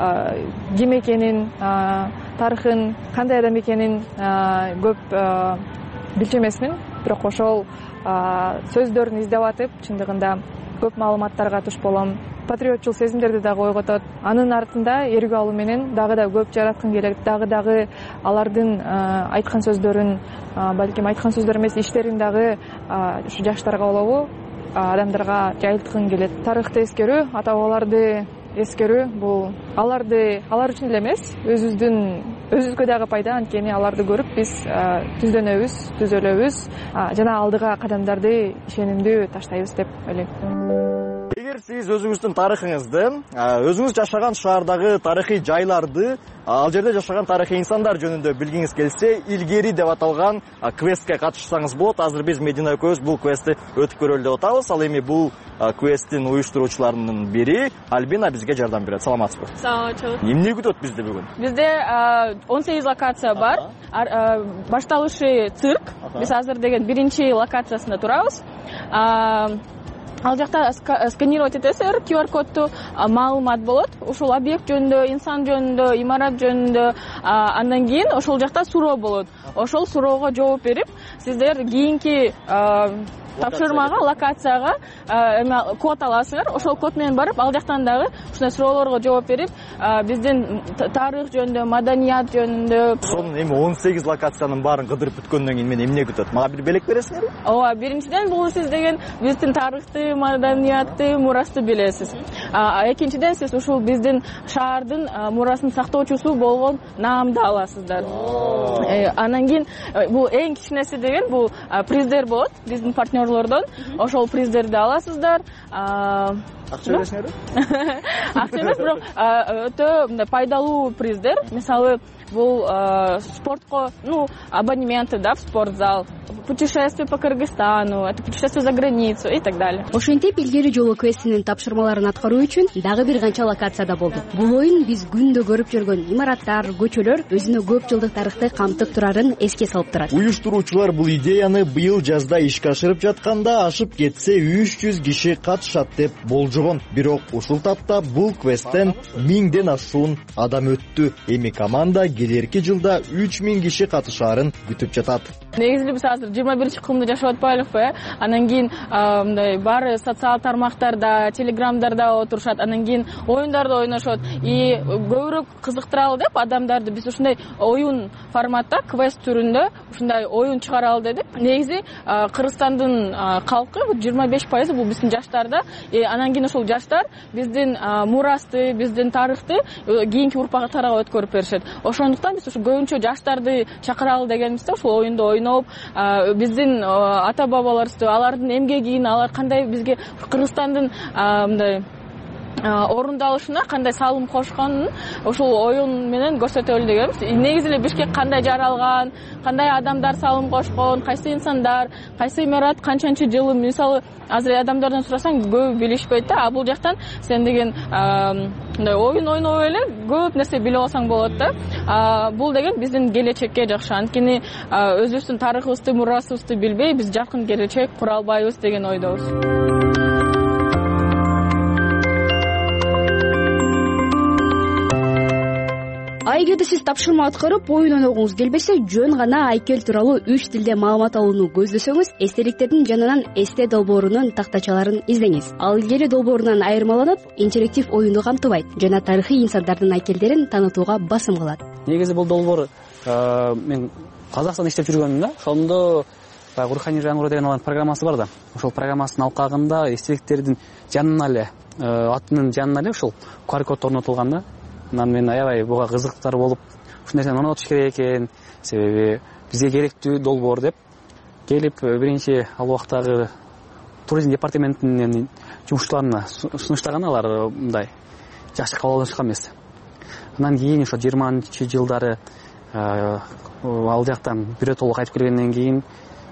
ким экенин, тарыхын, кандай адам экенин көп билчү эмесмин, бирок ошол сөздөрүн издеп атып, чындыгында көп маалыматтарга туш болом. Патриотчул сезимдерди дагы ойготот. Анын артында эргүү алуу менен дагы да көп жараткым келет. Дагы алардын айткан сөздөрүн, балким айткан сөздөр эмес, иштерин дагы ушу жаштарга болобу, адамдарга жайылткым келет. Тарыхты эскерүү, ата-бабаларды эскерүү бул алар үчүн эле эмес, өзүбүзгө дагы пайда, анткени аларды көрүп биз түздөнөбүз, түзөлөбүз жана алдыга кадамдарды ишенимдүү таштайбыз деп ойлойм. Эгер сиз өзүңүздүн тарыхыңызды, өзүңүз жашаган шаардагы тарыхый жайларды, ал жерде жашаган тарыхый инсандар жөнүндө билгиңиз келсе, илгери деп аталган квестке катышсаңыз болот. Азыр биз Медина экөөбүз бул квестти өтүп көрөлү деп атабыз. Ал эми бул квесттин уюштуруучуларынын бири Альбина бизге жардам берет. Саламатсызбы? Саламатчылык. Эмне күтөт бизди бүгүн? Бизде 18 локация бар. Башталышы цирк. Биз азыр деген биринчи локациясында турабыз. Ал жакта сканировать этесиз, QR-кодду, маалымат болот. Ушул объект жөнүндө, инсан жөнүндө, имарат жөнүндө, андан кийин ошол жакта суроо болот. Ошол суроого жооп берип, сиздер кийинки тапшырмага, локацияга код аласыңар. Ошол код менен барып, ал жактан дагы ушундай суроолорго жооп берип, биздин тарых жөнүндө, маданият жөнүндө. Сонун эми 18 локациянын баарын кыдырып бүткөндөн кийин мен эмне күтөт? Мага бир белек бересиңерби? Ооба, биринчиден бул сиз деген биздин тарыхты, маданиятты, мурасты билесиз. Экинчиден сиз ушул биздин шаардын мурасын сактоочусу болгон наамды аласыздар. Анан кийин бул эң кичинеси деген бул приздер болот биздин партнерлордон. Ошол приздерди аласыздар. Акча бересиңерби? Акча эмес, бирок өтө мындай пайдалуу приздер. Мисалы, бул спортко, абонементы в спортзал, путешествие по Кыргызстану, это путешествие за границу и так далее. Ошентип илгери жолу квестинин тапшырмаларын аткаруу үчүн дагы бир канча локацияда болду. Бул оюн биз күндө көрүп жүргөн имараттар, көчөлөр өзүнө көп жылдык тарыхты камтып турарын эске салып турат. Уюштуруучулар бул идеяны быйыл жазда ишке ашырып жатканда ашып кетсе 300 киши катышат деп болжогон. Бирок ушул тапта бул квесттен 1000ден ашуун адам өттү. Эми команда келерки жылда 3000 киши катышаарын күтүп жатат. Негизи биз азыр 21-кылымда жашап атпайлыкпы? Анан кийин мындай баары социал тармактарда, телеграмдарда отурушат, анан кийин оюндарда ойношот. И көбүрөөк кызыктыралы деп адамдарды биз ушундай оюн форматта, квест түрүндө ушундай оюн чыгаралы дедик. Негизи Кыргызстандын калкы 25% бул биздин жаштарда. Анан кийин ошол жаштар биздин мурасты, биздин тарыхты кийинки урпактарга өткөрүп беришет. Ошондуктан биз ушу көбүнчө жаштарды чакыралы дегенбизде ушул оюнду ойноп, биздин ата бабаларыбызды, алардын эмгегин, алар кандай бизге Кыргызстандын мындай орундалышына кандай салым кошконун ошол оюн менен көрсөтөлү дегенбиз. Негизи эле Бишкек кандай жаралган, кандай адамдар салым кошкон, кайсы инсандар, кайсы имарат канчанчы жылы, мисалы азыр адамдардан сурасаң көбү билишпейт да. А бул жактан сен деген мындай оюн ойноп эле көп нерсе билип алсаң болот да. Бул деген биздин келечекке жакшы. Анткени өзүбүздүн тарыхыбызды, мурасыбызды билбей биз жакын келечек кура албайбыз деген ойдобуз. Эгерде сиз тапшырма аткарып, оюн ойногуңуз келбесе, жөн гана айкел тууралуу 3 тилде маалымат алууну көздөсөңүз, эстеликтердин жанынан эсте долбоорунун тактачаларын издеңиз. Ал илгери долбоорунан айырмаланып, интерактив оюнду камтыбайт жана тарыхый инсандардын айкелдерин таанытууга басым кылат. Негизи бул долбоор мен Казакстанда иштеп жүргөнүм да, ошондо руханий жаңгыруу деген программасы бар да. Ошол программасынын алкагында эстеликтердин жанына эле, атынын жанына эле ушул QR-код орнотулган да. Анан мен аябай буга кызыктар болуп, ушул нерсени орнотуш керек экен, себеби бизге керектүү долбоор деп келип, биринчи ал убактагы туризм департаментинин жумушчуларына сунуштаган, алар мындай жакшы кабыл алышкан эмес. Анан кийин ошо 20-жылдары ал жактан бирөө кайтып келгенден кийин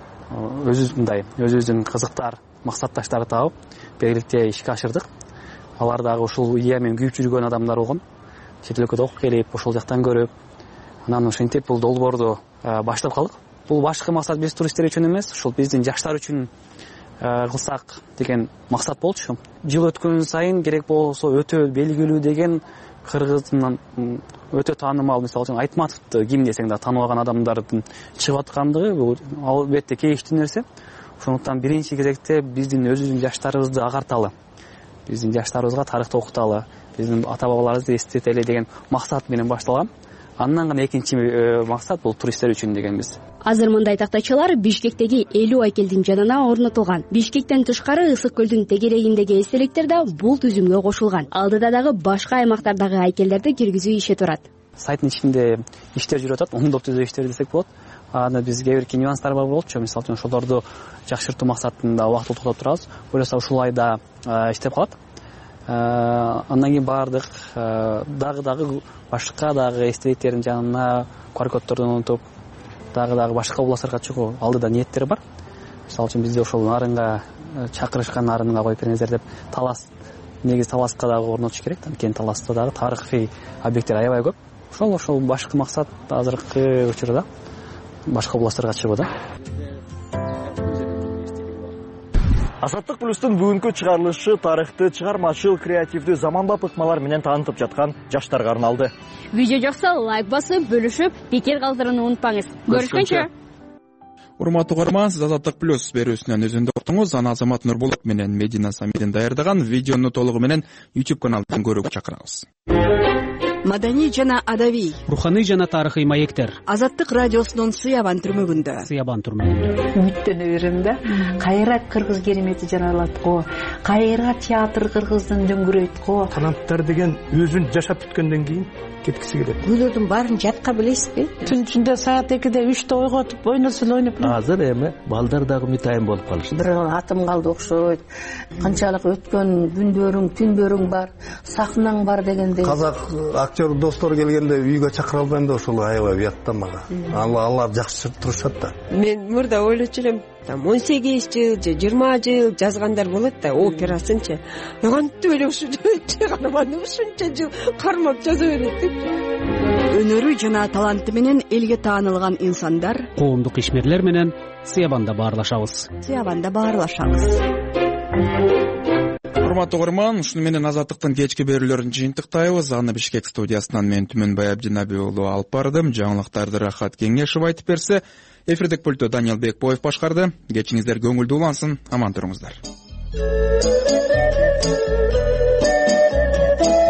өзүбүздүн кызыктар, максатташтарды таап биргеликте ишке ашырдык. Алар дагы ушул идея менен күйүп жүргөн адамдар болгон. Чет өлкөдө окуп келип, ошол жактан көрүп, анан ошентип бул долбоорду баштап калдык. Бул башкы максат биз туристтер үчүн эмес, ушул биздин жаштар үчүн кылсак деген максат болчу. Жыл өткөн сайын керек болсо өтө белгилүү деген Кыргыздын өтө таанымал, мисалы үчүн Айтматовду ким десең да таанып алган адамдардын чыгып аткандыгы бул албетте кейиштүү нерсе. Ошондуктан биринчи кезекте биздин өзүбүздүн жаштарыбызды агарталы, биздин жаштарыбызга тарыхты окуталы, биздин ата бабаларыбызды эстетели деген максат менен башталган. Андан гана экинчи максат бул туристтер үчүн дегенбиз. Азыр мындай тактачалар Бишкектеги 50 айкелдин жанына орнотулган. Бишкектен тышкары Ысык көлдүн тегерегиндеги эстеликтер да бул түзүмгө кошулган. Алдыда дагы башка аймактардагы айкелдерди киргизүү иши турат. Сайттын ичинде иштер жүрүп атат, оңдоп түзөө иштер десек болот. Анда биз кээ бир нюанстар бар болчу, мисалы үчүн ошолорду жакшыртуу максатында убактылуу токтоп турабыз. Буюрса ушул айда иштеп калат. Андан кийин баардык дагы башка дагы эстеликтердин жанына QR-коддордон орнотуп, дагы башка областтарга чыгуу алдыда ниеттер бар. Мисалы үчүн бизде ошол Нарынга чакырышкан, Нарынга коюп бериңиздер деп Талас, негизи Таласка дагы орнотуш керек. Анткени Таласта дагы тарыхый объекттер аябай көп. Ошол башкы максат азыркы учурда башка областтарга чыгуу да. Азаттык плюстун бүгүнкү чыгарылышы тарыхты чыгармачыл, креативдүү, заманбап ыкмалар менен таанытып жаткан жаштарга арналды. Видео жакса лайк басып, бөлүшүп, пикир калтырууну унутпаңыз. Көрүшкөнчө. Урматтуу угарман, сиз Азаттык плюс берүүсүнөн өзүндө уктуңуз. Аны Азамат Нурболот менен Медина Самидин даярдаган видеону толугу менен YouTube каналынан көрүүгө чакырабыз. Маданий жана адабий, руханий жана тарыхый маектер. Азаттык радиосунун Сыябан түрмөгүндө. Үмүттөнө берем да. Кайра кыргыз керемети жаралат го. Кайра театр кыргыздын дөңгүрөйт го. Таланттар деген өзүн жашап бүткөндөн кийин кеткиси келет. Күйлөрдүн баарын жатка билесизби? Түн ичинде саат 2-де 3-те ойготуп ойносо ойноп. Азыр эми балдар дагы мытайын болуп калышты. Бир атым калды окшойт. Канчалык өткөн күндөрүң, түндөрүң бар, сахнаң бар дегендей. Казак актер достор келгенде үйгө чакыра албайм да ошол аябай уятта мага. Алар жакшы турушат да. Мен мурда ойлочу элем, 18 жыл же 20 жыл жазгандар болот да, операсынчы. Кантип эле ушунча ушунча жыл кармап жаза берет депчи. Өнөрү жана таланты менен элге таанылган инсандар, коомдук ишмерлер менен Сыябанда баарлашабыз. Урматтуу угарман, ушуну менен Азаттыктын кечки берүүлөрүн жыйынтыктайбыз. Аны Бишкек студиясынан мен Түмөнбай Абдинаби уулу алып бардым. Жаңылыктарды Рахат Кеңешев айтып берсе, эфирдик пульту Даниэл Бекбоев башкарды. Кечиңиздер көңүлдүү улансын, аман туруңуздар.